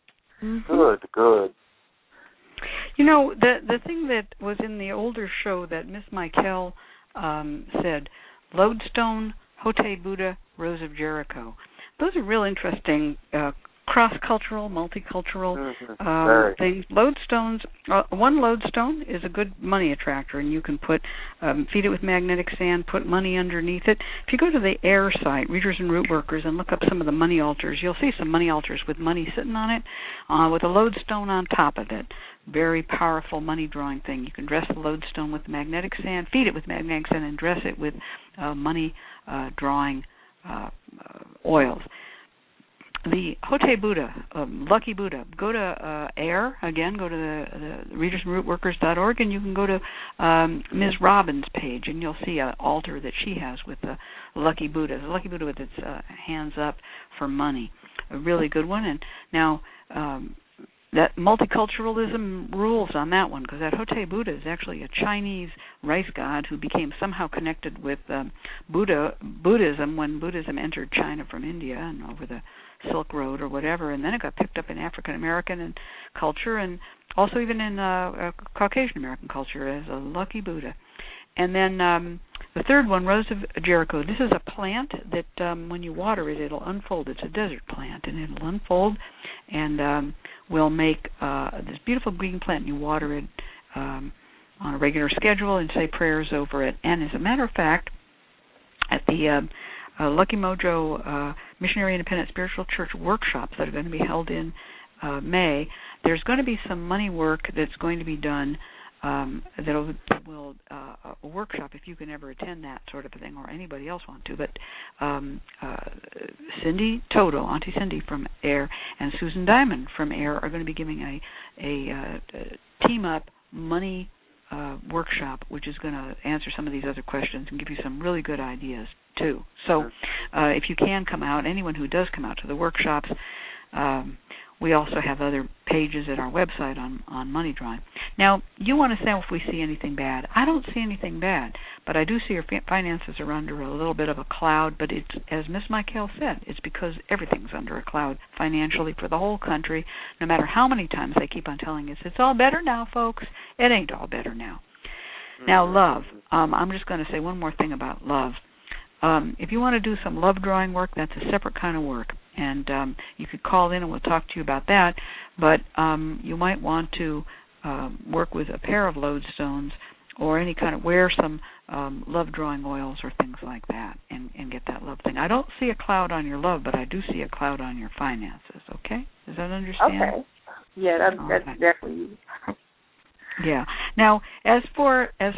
Good. You know, the thing that was in the older show that Miss Michael said, lodestone, Hote Buddha, Rose of Jericho. Those are real interesting cross-cultural, multicultural things. Lodestones, one lodestone is a good money attractor, and you can feed it with magnetic sand, put money underneath it. If you go to the AIR site, Readers and Root Workers, and look up some of the money altars, you'll see some money altars with money sitting on it, with a lodestone on top of it. Very powerful money-drawing thing. You can dress the lodestone with magnetic sand, feed it with magnetic sand, and dress it with money-drawing oils. The Hote Buddha, Lucky Buddha, go to AIR, again, go to the readersandrootworkers.org, and you can go to Ms. Robbins' page, and you'll see an altar that she has with the Lucky Buddha. The Lucky Buddha with its hands up for money. A really good one. And now, that multiculturalism rules on that one, because that Hote Buddha is actually a Chinese rice god who became somehow connected with Buddhism when Buddhism entered China from India and over the Silk Road or whatever, and then it got picked up in African American culture and also even in Caucasian American culture as a Lucky Buddha. And then the third one, Rose of Jericho. This is a plant that when you water it, it'll unfold. It's a desert plant, and it'll unfold and will make this beautiful green plant. You water it on a regular schedule and say prayers over it. And as a matter of fact, at the Lucky Mojo Missionary Independent Spiritual Church workshops that are going to be held in May, there's going to be some money work that's going to be done that will a workshop, if you can ever attend that sort of a thing, or anybody else want to. But Cindy Toto, Auntie Cindy from AIR, and Susan Diamond from AIR are going to be giving a team-up money workshop, which is going to answer some of these other questions and give you some really good ideas, too. So if you can come out, anyone who does come out to the workshops, we also have other pages at our website on money drawing. Now, you want to say if we see anything bad. I don't see anything bad, but I do see your finances are under a little bit of a cloud, but it's, as Miss Michael said, it's because everything's under a cloud financially for the whole country, no matter how many times they keep on telling us, it's all better now, folks. It ain't all better now. Now, love. I'm just going to say one more thing about love. If you want to do some love drawing work, that's a separate kind of work. And you could call in and we'll talk to you about that. But you might want to work with a pair of lodestones or any kind of, wear some love drawing oils or things like that and get that love thing. I don't see a cloud on your love, but I do see a cloud on your finances, okay? Does that understand? Okay. Yeah, that's right. definitely. Yeah. Now, as far as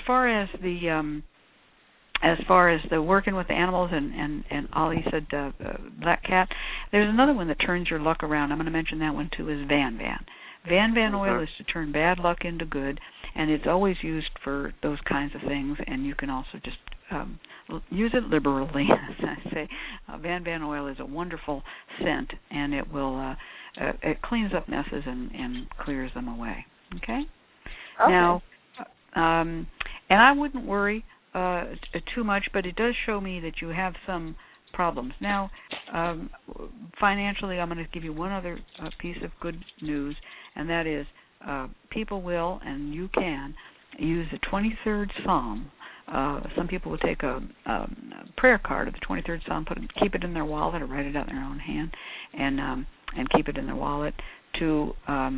the working with the animals, and Ollie said Black Cat, there's another one that turns your luck around. I'm going to mention that one too, is Van Van. Van Van oil is to turn bad luck into good, and it's always used for those kinds of things, and you can also just use it liberally, as I say. Van Van oil is a wonderful scent, and it will it cleans up messes and clears them away. Okay? Now, and I wouldn't worry too much, but it does show me that you have some problems. Now, financially, I'm going to give you one other piece of good news, and that is people will, and you can, use the 23rd Psalm. Some people will take a prayer card of the 23rd Psalm, keep it in their wallet or write it out in their own hand, and keep it in their wallet to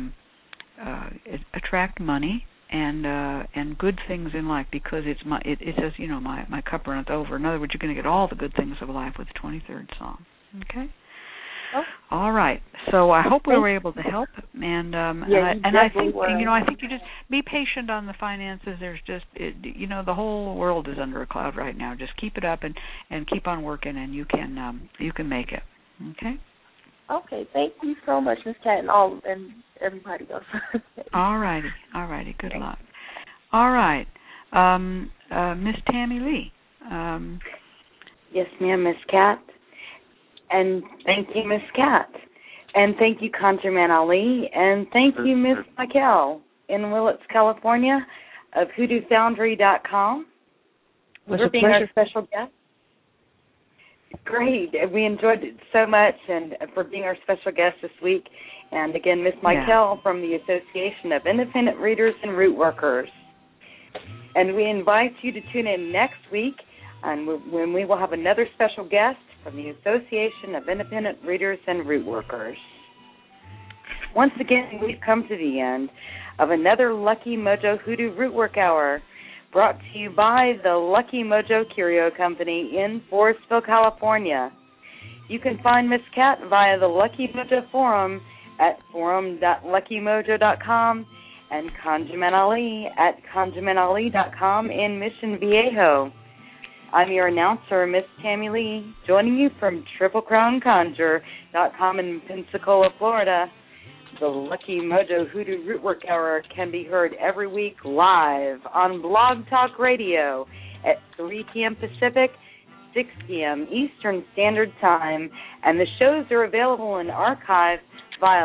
attract money and good things in life, because it says, you know, my cup runneth over. In other words, you're going to get all the good things of life with the 23rd Psalm. Okay? Oh. All right. So I hope we were able to help, and I think I think you just be patient on the finances. There's just the whole world is under a cloud right now. Just keep it up and keep on working, and you can make it. Okay. Okay, thank you so much, Ms. Cat, and everybody else. All righty. Good luck. All right, Miss Tammy Lee. Yes, ma'am, Miss Cat. And thank you, Miss Cat. And thank you, ConjureMan Ali. And thank you, Miss Michael in Willits, California, of HoodooFoundry.com. For being our special guest. Great. We enjoyed it so much, and for being our special guest this week. And again, Miss Michael from the Association of Independent Readers and Root Workers. And we invite you to tune in next week, and when we will have another special guest from the Association of Independent Readers and Root Workers. Once again, we've come to the end of another Lucky Mojo Hoodoo Root Work Hour, brought to you by the Lucky Mojo Curio Company in Forestville, California. You can find Miss Cat via the Lucky Mojo forum at forum.luckymojo.com and ConjureMan Ali at ConjureManAli.com in Mission Viejo. I'm your announcer, Miss Tammy Lee, joining you from TripleCrownConjure.com in Pensacola, Florida. The Lucky Mojo Hoodoo Rootwork Hour can be heard every week live on Blog Talk Radio at 3 p.m. Pacific, 6 p.m. Eastern Standard Time, and the shows are available in archive via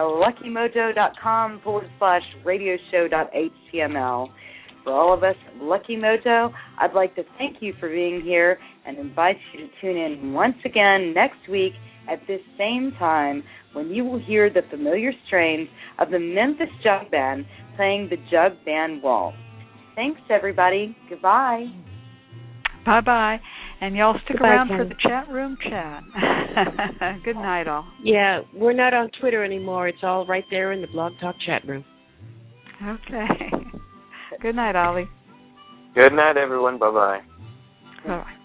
luckymojocom/radioshow.html. For all of us at Lucky Mojo, I'd like to thank you for being here and invite you to tune in once again next week at this same time, when you will hear the familiar strains of the Memphis Jug Band playing the Jug Band Waltz. Thanks, everybody. Goodbye. Bye-bye. And y'all stick around for the chat room chat. Good night, all. Yeah, we're not on Twitter anymore. It's all right there in the Blog Talk chat room. Okay. Good night, Ollie. Good night, everyone. Bye-bye. Bye-bye.